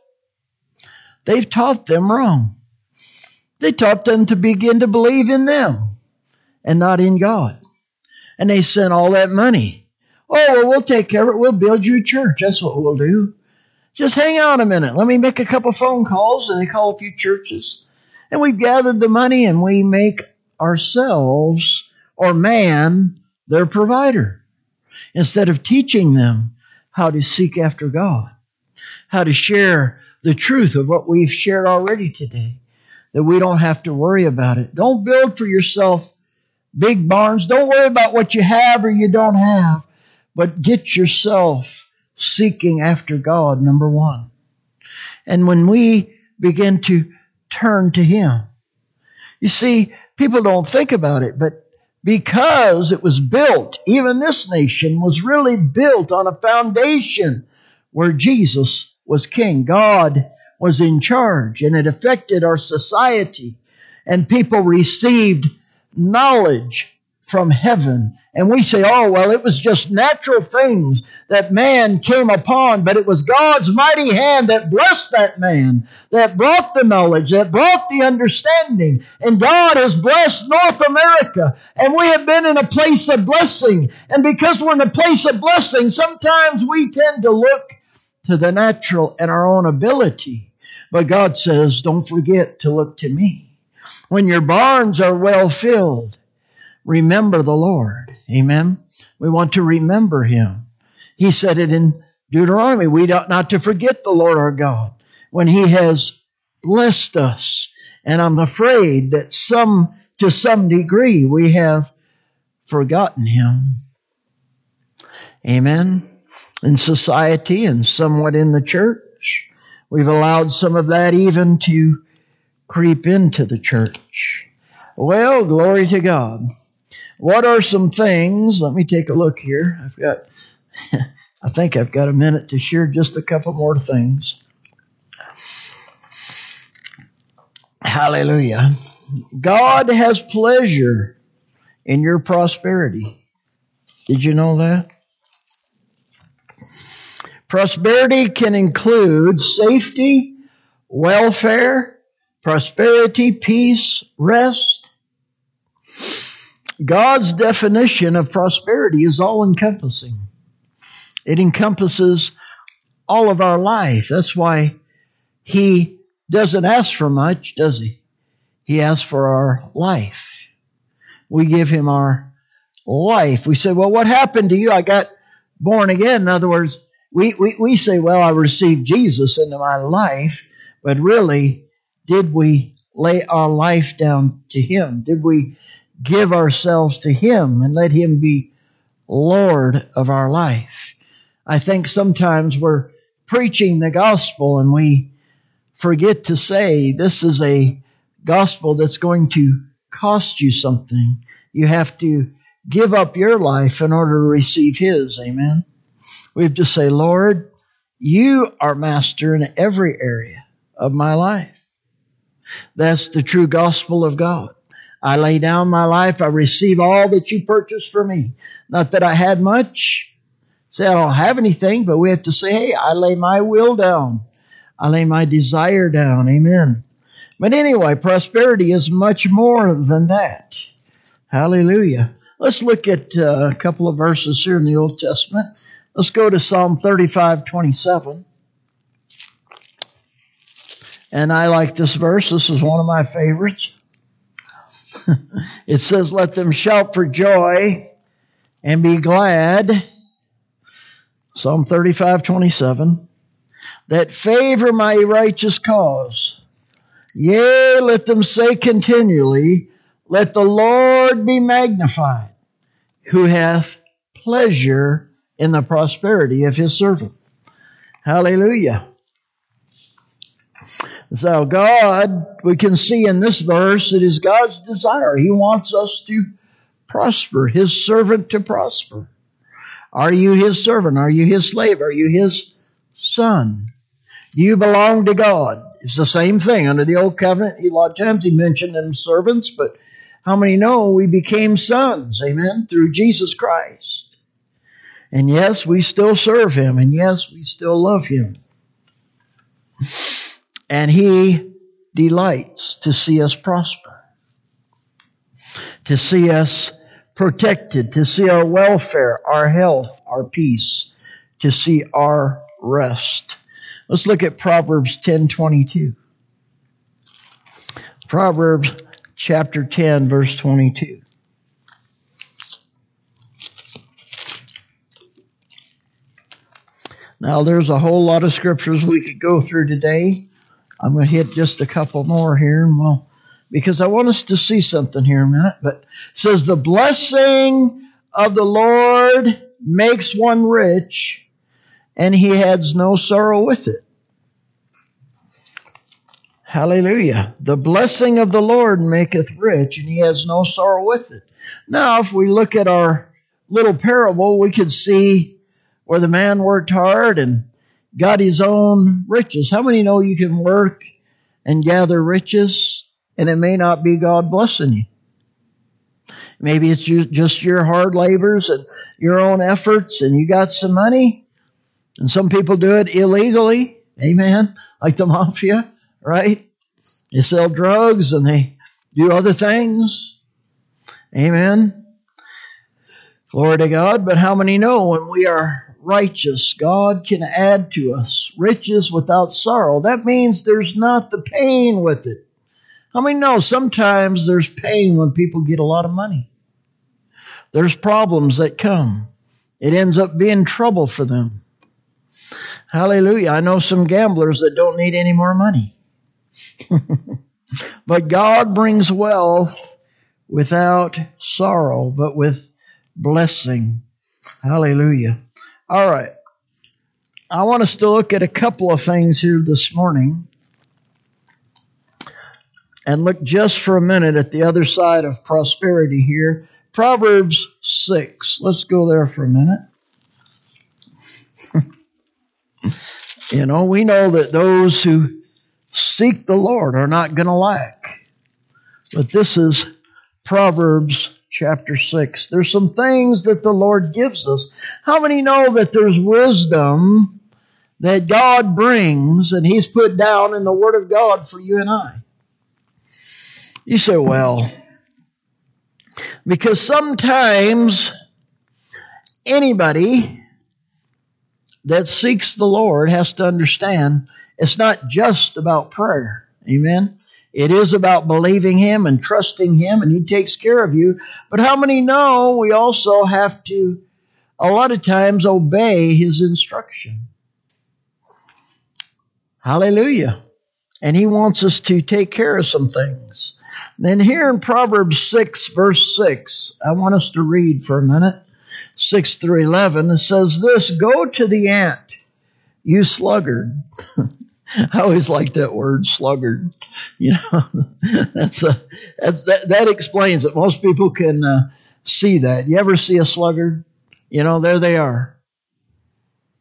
They've taught them wrong. They taught them to begin to believe in them and not in God. And they sent all that money. Oh, well, we'll take care of it. We'll build you a church. That's what we'll do. Just hang on a minute. Let me make a couple phone calls. And they call a few churches. And we've gathered the money and we make ourselves or man their provider. Instead of teaching them how to seek after God. How to share the truth of what we've shared already today. That we don't have to worry about it. Don't build for yourself big barns. Don't worry about what you have or you don't have. But get yourself seeking after God, number one. And when we begin to turn to Him. You see, people don't think about it, but because it was built, even this nation was really built on a foundation where Jesus was king. God was in charge, and it affected our society. And people received knowledge from heaven. And we say, oh, well, it was just natural things that man came upon, but it was God's mighty hand that blessed that man, that brought the knowledge, that brought the understanding. And God has blessed North America, and we have been in a place of blessing. And because we're in a place of blessing, sometimes we tend to look to the natural and our own ability. But God says, don't forget to look to me. When your barns are well filled, remember the Lord. Amen. We want to remember Him. He said it in Deuteronomy. We ought not to forget the Lord our God when He has blessed us. And I'm afraid that some, to some degree, we have forgotten Him. Amen. In society and somewhat in the church, we've allowed some of that even to creep into the church. Well, glory to God. What are some things? Let me take a look here. I've got, I think I've got a minute to share just a couple more things. Hallelujah. God has pleasure in your prosperity. Did you know that? Prosperity can include safety, welfare, prosperity, peace, rest. God's definition of prosperity is all-encompassing. It encompasses all of our life. That's why He doesn't ask for much, does He? He asks for our life. We give Him our life. We say, well, what happened to you? I got born again. In other words, we, we, we say, well, I received Jesus into my life. But really, did we lay our life down to Him? Did we give ourselves to Him and let Him be Lord of our life? I think sometimes we're preaching the gospel and we forget to say this is a gospel that's going to cost you something. You have to give up your life in order to receive His. Amen. We have to say, Lord, you are master in every area of my life. That's the true gospel of God. I lay down my life. I receive all that you purchased for me. Not that I had much. Say I don't have anything, but we have to say, hey, I lay my will down. I lay my desire down. Amen. But anyway, prosperity is much more than that. Hallelujah. Let's look at uh, a couple of verses here in the Old Testament. Let's go to Psalm thirty-five twenty-seven. And I like this verse. This is one of my favorites. It says, let them shout for joy and be glad. Psalm thirty-five twenty-seven. That favor my righteous cause. Yea, let them say continually, let the Lord be magnified, who hath pleasure in the prosperity of his servant. Hallelujah. So God, we can see in this verse, it is God's desire. He wants us to prosper, his servant to prosper. Are you his servant? Are you his slave? Are you his son? Do you belong to God? It's the same thing. Under the old covenant, a lot of times he mentioned them servants, but how many know we became sons, amen, through Jesus Christ? And yes, we still serve him, and yes, we still love him. And he delights to see us prosper, to see us protected, to see our welfare, our health, our peace, to see our rest. Let's look at Proverbs ten twenty-two. Proverbs chapter ten, verse twenty-two. Now, there's a whole lot of scriptures we could go through today. I'm going to hit just a couple more here, and well, because I want us to see something here in a minute. But it says, the blessing of the Lord makes one rich, and he has no sorrow with it. Hallelujah. The blessing of the Lord maketh rich, and he has no sorrow with it. Now, if we look at our little parable, we could see where the man worked hard and got his own riches. How many know you can work and gather riches, and it may not be God blessing you? Maybe it's just your hard labors and your own efforts, and you got some money. And some people do it illegally. Amen. Like the mafia, right? They sell drugs and they do other things. Amen. Glory to God. But how many know when we are righteous, God can add to us riches without sorrow? That means there's not the pain with it. How many know sometimes there's pain when people get a lot of money? There's problems that come. It ends up being trouble for them. Hallelujah. I know some gamblers that don't need any more money. But God brings wealth without sorrow, but with blessing. Hallelujah. All right. I want us to look at a couple of things here this morning and look just for a minute at the other side of prosperity here. Proverbs six. Let's go there for a minute. You know, we know that those who seek the Lord are not going to lack. But this is Proverbs chapter six. There's some things that the Lord gives us. How many know that there's wisdom that God brings and he's put down in the Word of God for you and I? You say, well, because sometimes anybody that seeks the Lord has to understand it's not just about prayer. Amen. It is about believing him and trusting him, and he takes care of you. But how many know we also have to, a lot of times, obey his instruction? Hallelujah. And he wants us to take care of some things. Then here in Proverbs six, verse six, I want us to read for a minute. six through eleven, it says this, go to the ant, you sluggard. I always like that word, sluggard. You know, that's a, that's, that, that explains it. Most people can uh, see that. You ever see a sluggard? You know, there they are.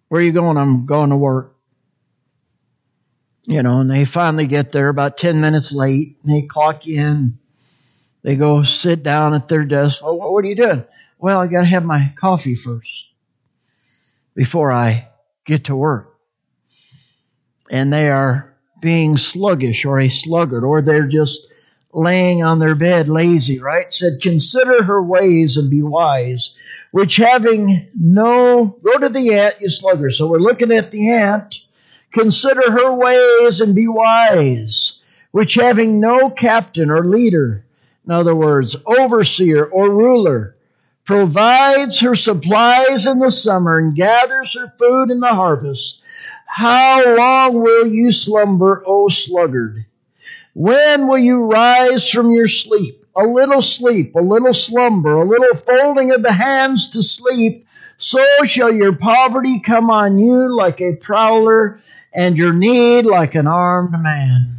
Where are you going? I'm going to work. You know, and they finally get there about ten minutes late, and they clock in. They go sit down at their desk. Well, what are you doing? Well, I got to have my coffee first before I get to work. And they are being sluggish or a sluggard, or they're just laying on their bed lazy, right? Said, consider her ways and be wise, which having no, go to the ant, you sluggard. So we're looking at the ant. Consider her ways and be wise, which having no captain or leader, in other words, overseer or ruler, provides her supplies in the summer and gathers her food in the harvest. How long will you slumber, O sluggard? When will you rise from your sleep? A little sleep, a little slumber, a little folding of the hands to sleep. So shall your poverty come on you like a prowler, and your need like an armed man.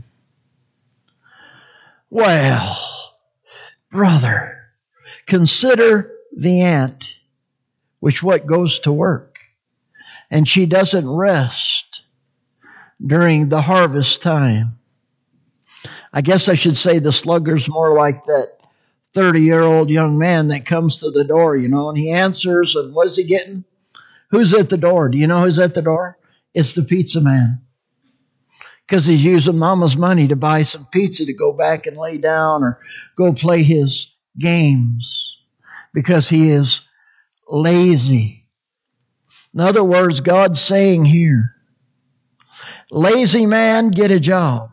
Well, brother, consider the ant, which what goes to work, and she doesn't rest during the harvest time. I guess I should say the sluggard's more like that thirty-year-old young man that comes to the door, you know, and he answers, and what is he getting? Who's at the door? Do you know who's at the door? It's the pizza man. Because he's using mama's money to buy some pizza to go back and lay down or go play his games. Because he is lazy. In other words, God's saying here, lazy man, get a job.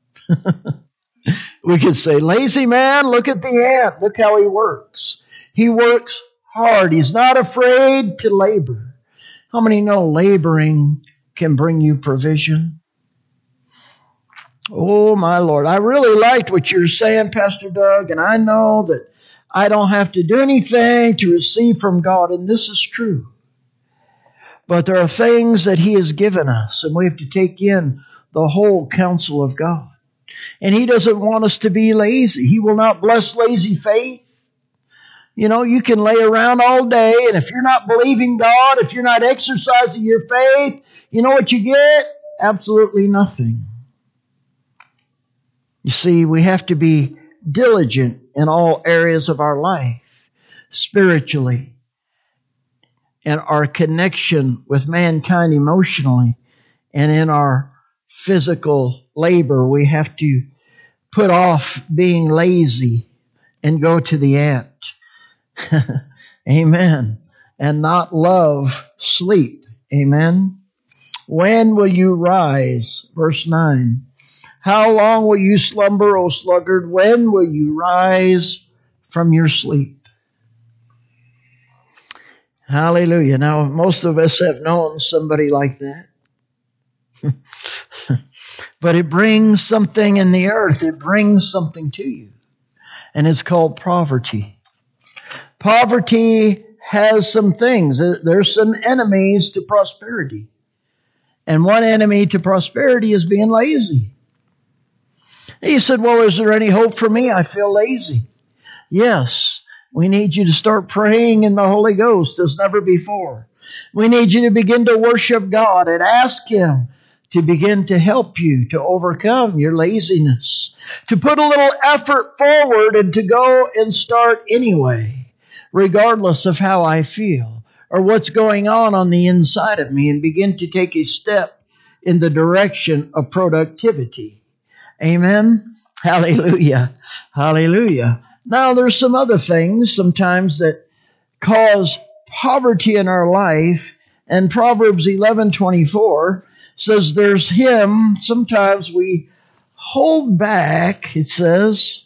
We could say, lazy man, look at the ant. Look how he works. He works hard. He's not afraid to labor. How many know laboring can bring you provision? Oh, my Lord. I really liked what you're saying, Pastor Doug, and I know that I don't have to do anything to receive from God, and this is true. But there are things that He has given us, and we have to take in the whole counsel of God. And He doesn't want us to be lazy. He will not bless lazy faith. You know, you can lay around all day, and if you're not believing God, if you're not exercising your faith, you know what you get? Absolutely nothing. You see, we have to be diligent in all areas of our life, spiritually, and our connection with mankind emotionally, and in our physical labor. We have to put off being lazy and go to the ant. Amen. And not love sleep. Amen. When will you rise? Verse nine. How long will you slumber, O sluggard? When will you rise from your sleep? Hallelujah. Now, most of us have known somebody like that. But it brings something in the earth. It brings something to you. And it's called poverty. Poverty has some things. There's some enemies to prosperity. And one enemy to prosperity is being lazy. He said, well, is there any hope for me? I feel lazy. Yes, we need you to start praying in the Holy Ghost as never before. We need you to begin to worship God and ask Him to begin to help you to overcome your laziness, to put a little effort forward and to go and start anyway, regardless of how I feel or what's going on on the inside of me, and begin to take a step in the direction of productivity. Amen. Hallelujah. Hallelujah. Now there's some other things sometimes that cause poverty in our life, and Proverbs eleven twenty-four says there's him. Sometimes we hold back, it says,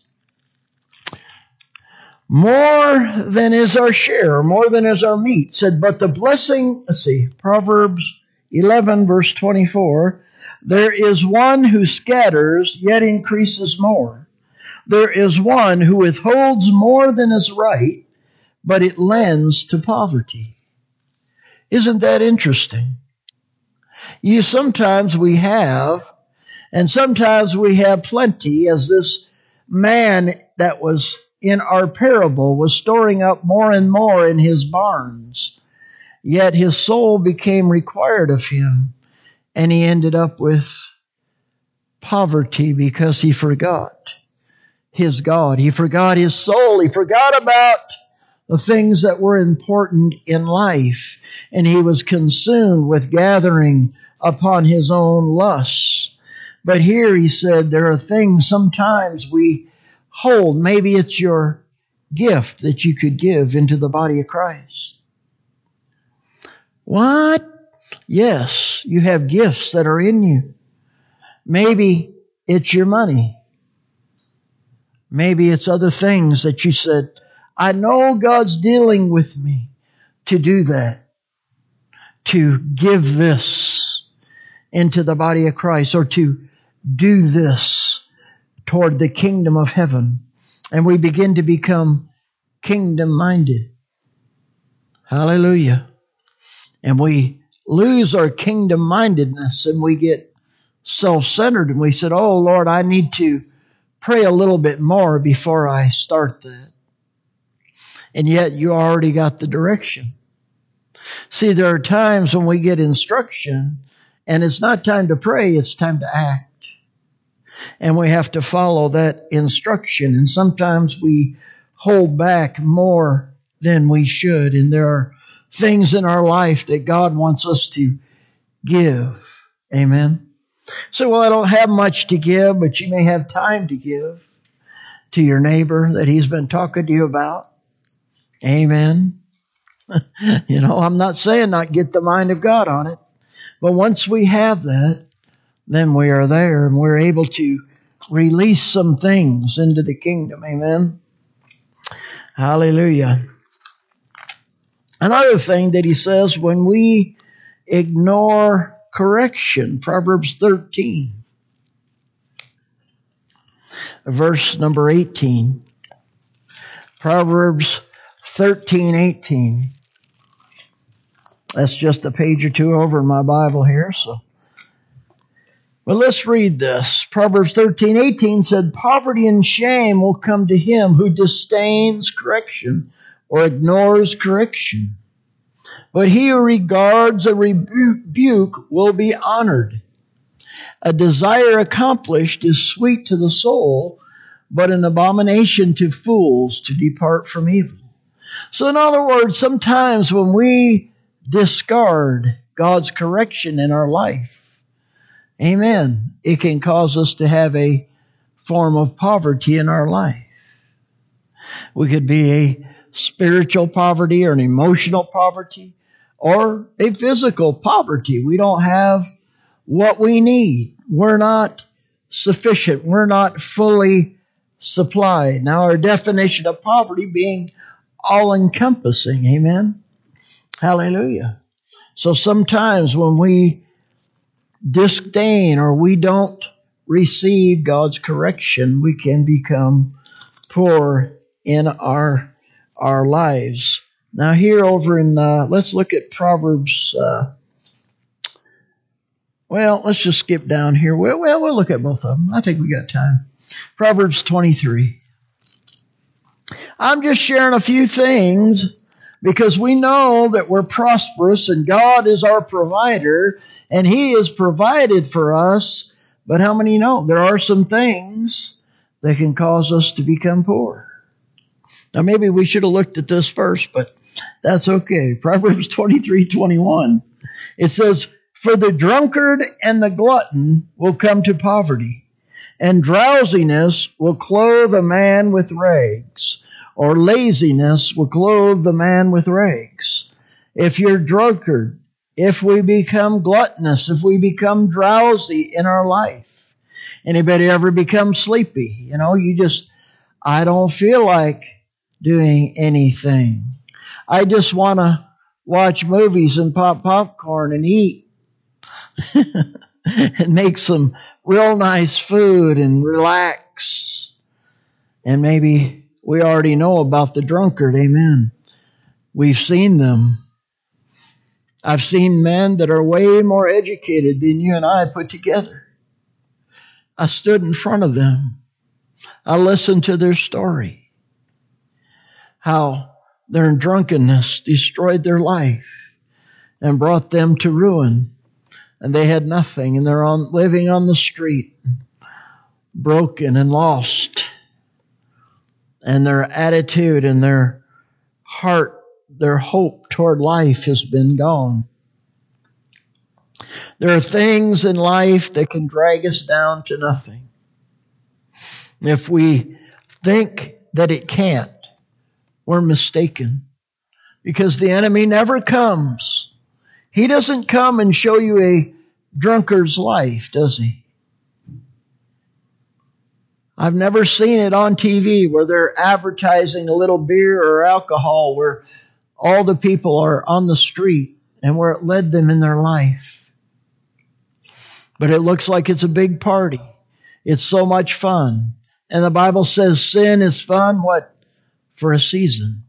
more than is our share, more than is our meat. Said, but the blessing, let's see, Proverbs eleven verse twenty-four, there is one who scatters, yet increases more. There is one who withholds more than is right, but it lends to poverty. Isn't that interesting? You sometimes we have, and sometimes we have plenty, as this man that was in our parable was storing up more and more in his barns. Yet his soul became required of him, and he ended up with poverty because he forgot his God. He forgot his soul. He forgot about the things that were important in life, and he was consumed with gathering upon his own lusts. But here he said there are things sometimes we hold. Maybe it's your gift that you could give into the body of Christ. What? Yes, you have gifts that are in you. Maybe it's your money. Maybe it's other things that you said, I know God's dealing with me to do that, to give this into the body of Christ, or to do this toward the kingdom of heaven. And we begin to become kingdom-minded. Hallelujah. And we lose our kingdom-mindedness and we get self-centered. And we said, oh, Lord, I need to pray a little bit more before I start that. And yet you already got the direction. See, there are times when we get instruction and it's not time to pray, it's time to act. And we have to follow that instruction. And sometimes we hold back more than we should. And there are things in our life that God wants us to give. Amen. So, well, I don't have much to give, but you may have time to give to your neighbor that he's been talking to you about. Amen. You know, I'm not saying not get the mind of God on it, but once we have that, then we are there and we're able to release some things into the kingdom. Amen. Hallelujah. Another thing that he says, when we ignore correction, Proverbs thirteen, verse number eighteen. Proverbs thirteen eighteen. That's just a page or two over in my Bible here, so. Well, let's read this. Proverbs thirteen eighteen said, poverty and shame will come to him who disdains correction or ignores correction. But he who regards a rebuke will be honored. A desire accomplished is sweet to the soul, but an abomination to fools to depart from evil. So in other words, sometimes when we discard God's correction in our life, amen, it can cause us to have a form of poverty in our life. We could be a spiritual poverty or an emotional poverty or a physical poverty. We don't have what we need. We're not sufficient. We're not fully supplied. Now, our definition of poverty being all-encompassing. Amen? Hallelujah. So sometimes when we disdain or we don't receive God's correction, we can become poor in our our lives. Now here over in, uh, let's look at Proverbs, uh, well, let's just skip down here. Well, well, we'll look at both of them. I think we got time. Proverbs twenty-three. I'm just sharing a few things because we know that we're prosperous and God is our provider and He has provided for us. But how many know there are some things that can cause us to become poor? Now, maybe we should have looked at this first, but that's okay. Proverbs twenty-three twenty-one. It says, for the drunkard and the glutton will come to poverty, and drowsiness will clothe a man with rags, or laziness will clothe the man with rags. If you're drunkard, if we become gluttonous, if we become drowsy in our life, anybody ever become sleepy? You know, you just, I don't feel like doing anything. I just want to watch movies and pop popcorn and eat and make some real nice food and relax. And maybe we already know about the drunkard. Amen. We've seen them. I've seen men that are way more educated than you and I put together. I stood in front of them. I listened to their story. How their drunkenness destroyed their life. and brought them to ruin. And they had nothing, and they're on, living on the street, broken and lost. And their attitude and their heart, their hope toward life has been gone. There are things in life that can drag us down to nothing. If we think that it can't, we're mistaken. Because the enemy never comes. He doesn't come and show you a drunkard's life, does he? I've never seen it on T V where they're advertising a little beer or alcohol where all the people are on the street and where it led them in their life. But it looks like it's a big party. It's so much fun. And the Bible says sin is fun, what? For a season.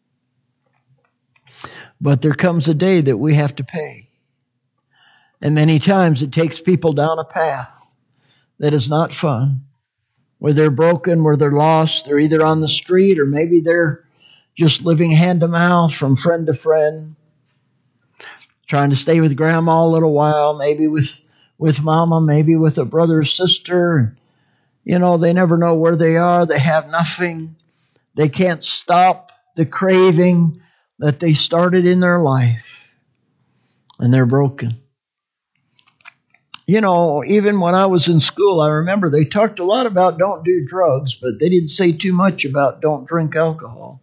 But there comes a day that we have to pay. And many times it takes people down a path that is not fun. Where they're broken, where they're lost, they're either on the street or maybe they're just living hand to mouth from friend to friend. Trying to stay with grandma a little while, maybe with, with mama, maybe with a brother or sister. You know, they never know where they are. They have nothing. They can't stop the craving that they started in their life. And they're broken. You know, even when I was in school, I remember they talked a lot about don't do drugs, but they didn't say too much about don't drink alcohol.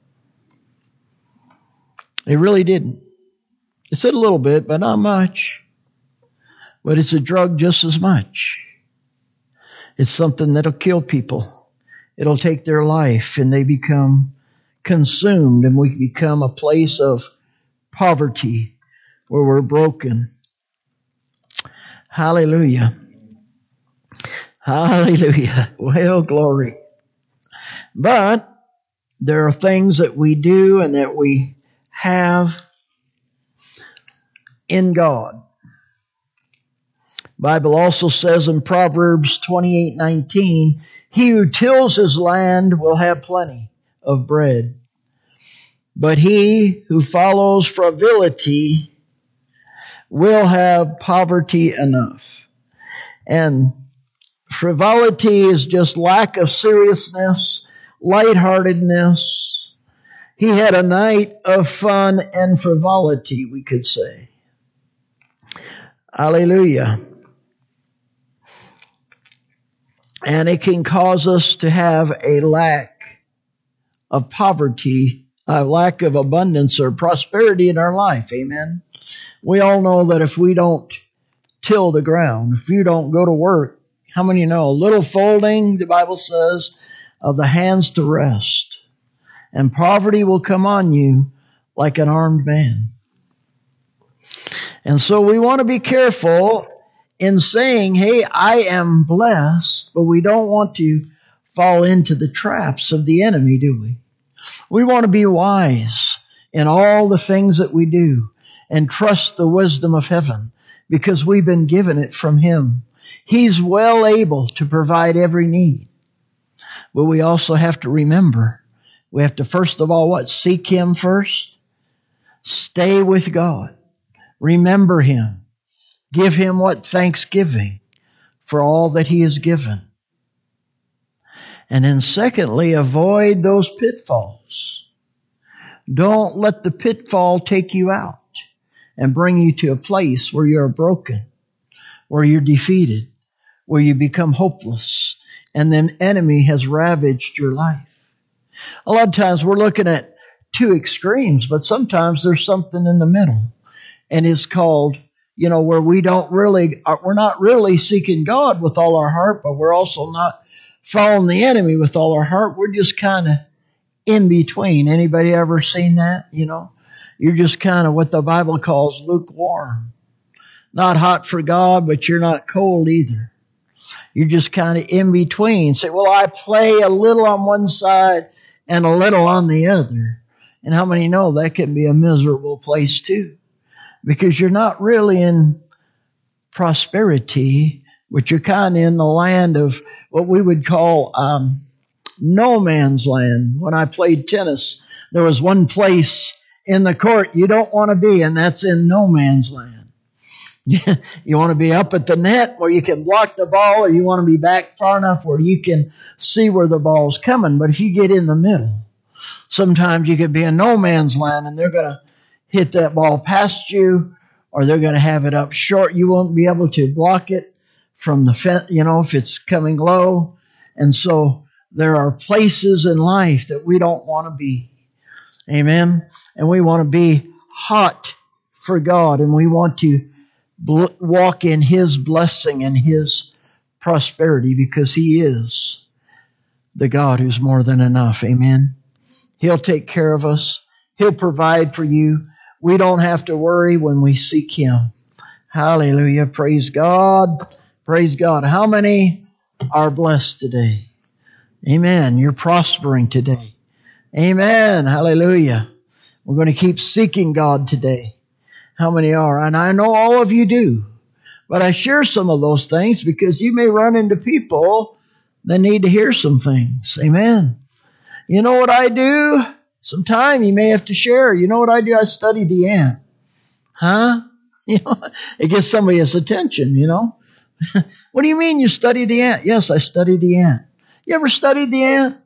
They really didn't. They said a little bit, but not much. But it's a drug just as much. It's something that'll kill people. It'll take their life and they become consumed and we become a place of poverty where we're broken. Hallelujah. Hallelujah. Well, glory. But there are things that we do and that we have in God. Bible also says in Proverbs twenty-eight nineteen, he who tills his land will have plenty of bread, but he who follows frivolity will have poverty enough. And frivolity is just lack of seriousness, lightheartedness. He had a night of fun and frivolity, we could say. Hallelujah. And it can cause us to have a lack of poverty, a lack of abundance or prosperity in our life. Amen. We all know that if we don't till the ground, if you don't go to work, how many know? A little folding, the Bible says, of the hands to rest. And poverty will come on you like an armed man. And so we want to be careful in saying, hey, I am blessed, but we don't want to fall into the traps of the enemy, do we? We want to be wise in all the things that we do and trust the wisdom of heaven because we've been given it from Him. He's well able to provide every need. But we also have to remember, we have to first of all, what? Seek Him first. Stay with God. Remember Him. Give Him what? Thanksgiving for all that He has given. And then secondly, avoid those pitfalls. Don't let the pitfall take you out and bring you to a place where you're broken, where you're defeated, where you become hopeless, and then enemy has ravaged your life. A lot of times we're looking at two extremes, but sometimes there's something in the middle. And it's called, you know, where we don't really, we're not really seeking God with all our heart, but we're also not following the enemy with all our heart. We're just kind of in between. Anybody ever seen that? You know, you're just kind of what the Bible calls lukewarm. Not hot for God, but you're not cold either. You're just kind of in between. Say, well, I play a little on one side and a little on the other. And how many know that can be a miserable place too? Because you're not really in prosperity, but you're kind of in the land of what we would call um, no man's land. When I played tennis, there was one place in the court you don't want to be, and that's in no man's land. You want to be up at the net where you can block the ball, or you want to be back far enough where you can see where the ball's coming. But if you get in the middle, sometimes you could be in no man's land, and they're going to hit that ball past you, or they're going to have it up short. You won't be able to block it from the fence, you know, if it's coming low. And so there are places in life that we don't want to be. Amen. And we want to be hot for God, and we want to bl- walk in His blessing and His prosperity, because He is the God who's more than enough. Amen. He'll take care of us. He'll provide for you. We don't have to worry when we seek Him. Hallelujah. Praise God. Praise God. How many are blessed today? Amen. You're prospering today. Amen. Hallelujah. We're going to keep seeking God today. How many are? And I know all of you do. But I share some of those things because you may run into people that need to hear some things. Amen. You know what I do? Sometime you may have to share. You know what I do? I study the ant. Huh? You know, it gets somebody's attention, you know. What do you mean you study the ant? Yes, I study the ant. You ever studied the ant?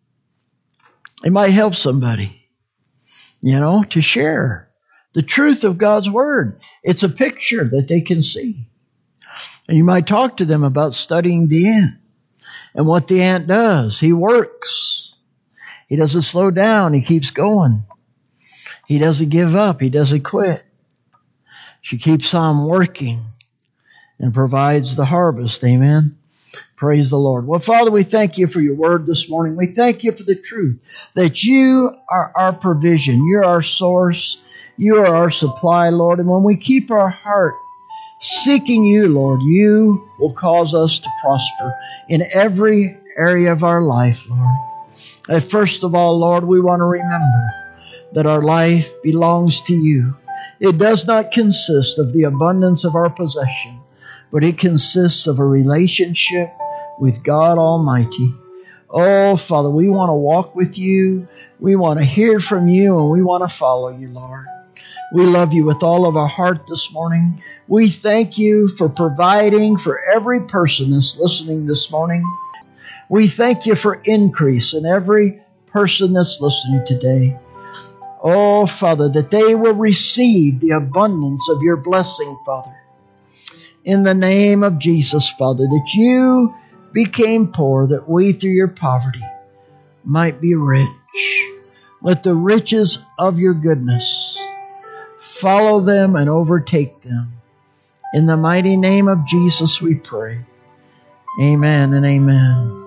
It might help somebody, you know, to share the truth of God's Word. It's a picture that they can see. And you might talk to them about studying the ant and what the ant does. He works. He doesn't slow down. He keeps going. He doesn't give up. He doesn't quit. She keeps on working and provides the harvest. Amen. Praise the Lord. Well, Father, we thank you for your word this morning. We thank you for the truth that you are our provision. You're our source. You are our supply, Lord. And when we keep our heart seeking you, Lord, you will cause us to prosper in every area of our life, Lord. And first of all, Lord, we want to remember that our life belongs to you. It does not consist of the abundance of our possession, but it consists of a relationship with God Almighty. Oh, Father, we want to walk with you. We want to hear from you, and we want to follow you, Lord. We love you with all of our heart this morning. We thank you for providing for every person that's listening this morning. We thank you for increase in every person that's listening today. Oh, Father, that they will receive the abundance of your blessing, Father. In the name of Jesus, Father, that you became poor, that we through your poverty might be rich. Let the riches of your goodness follow them and overtake them. In the mighty name of Jesus we pray. Amen and amen.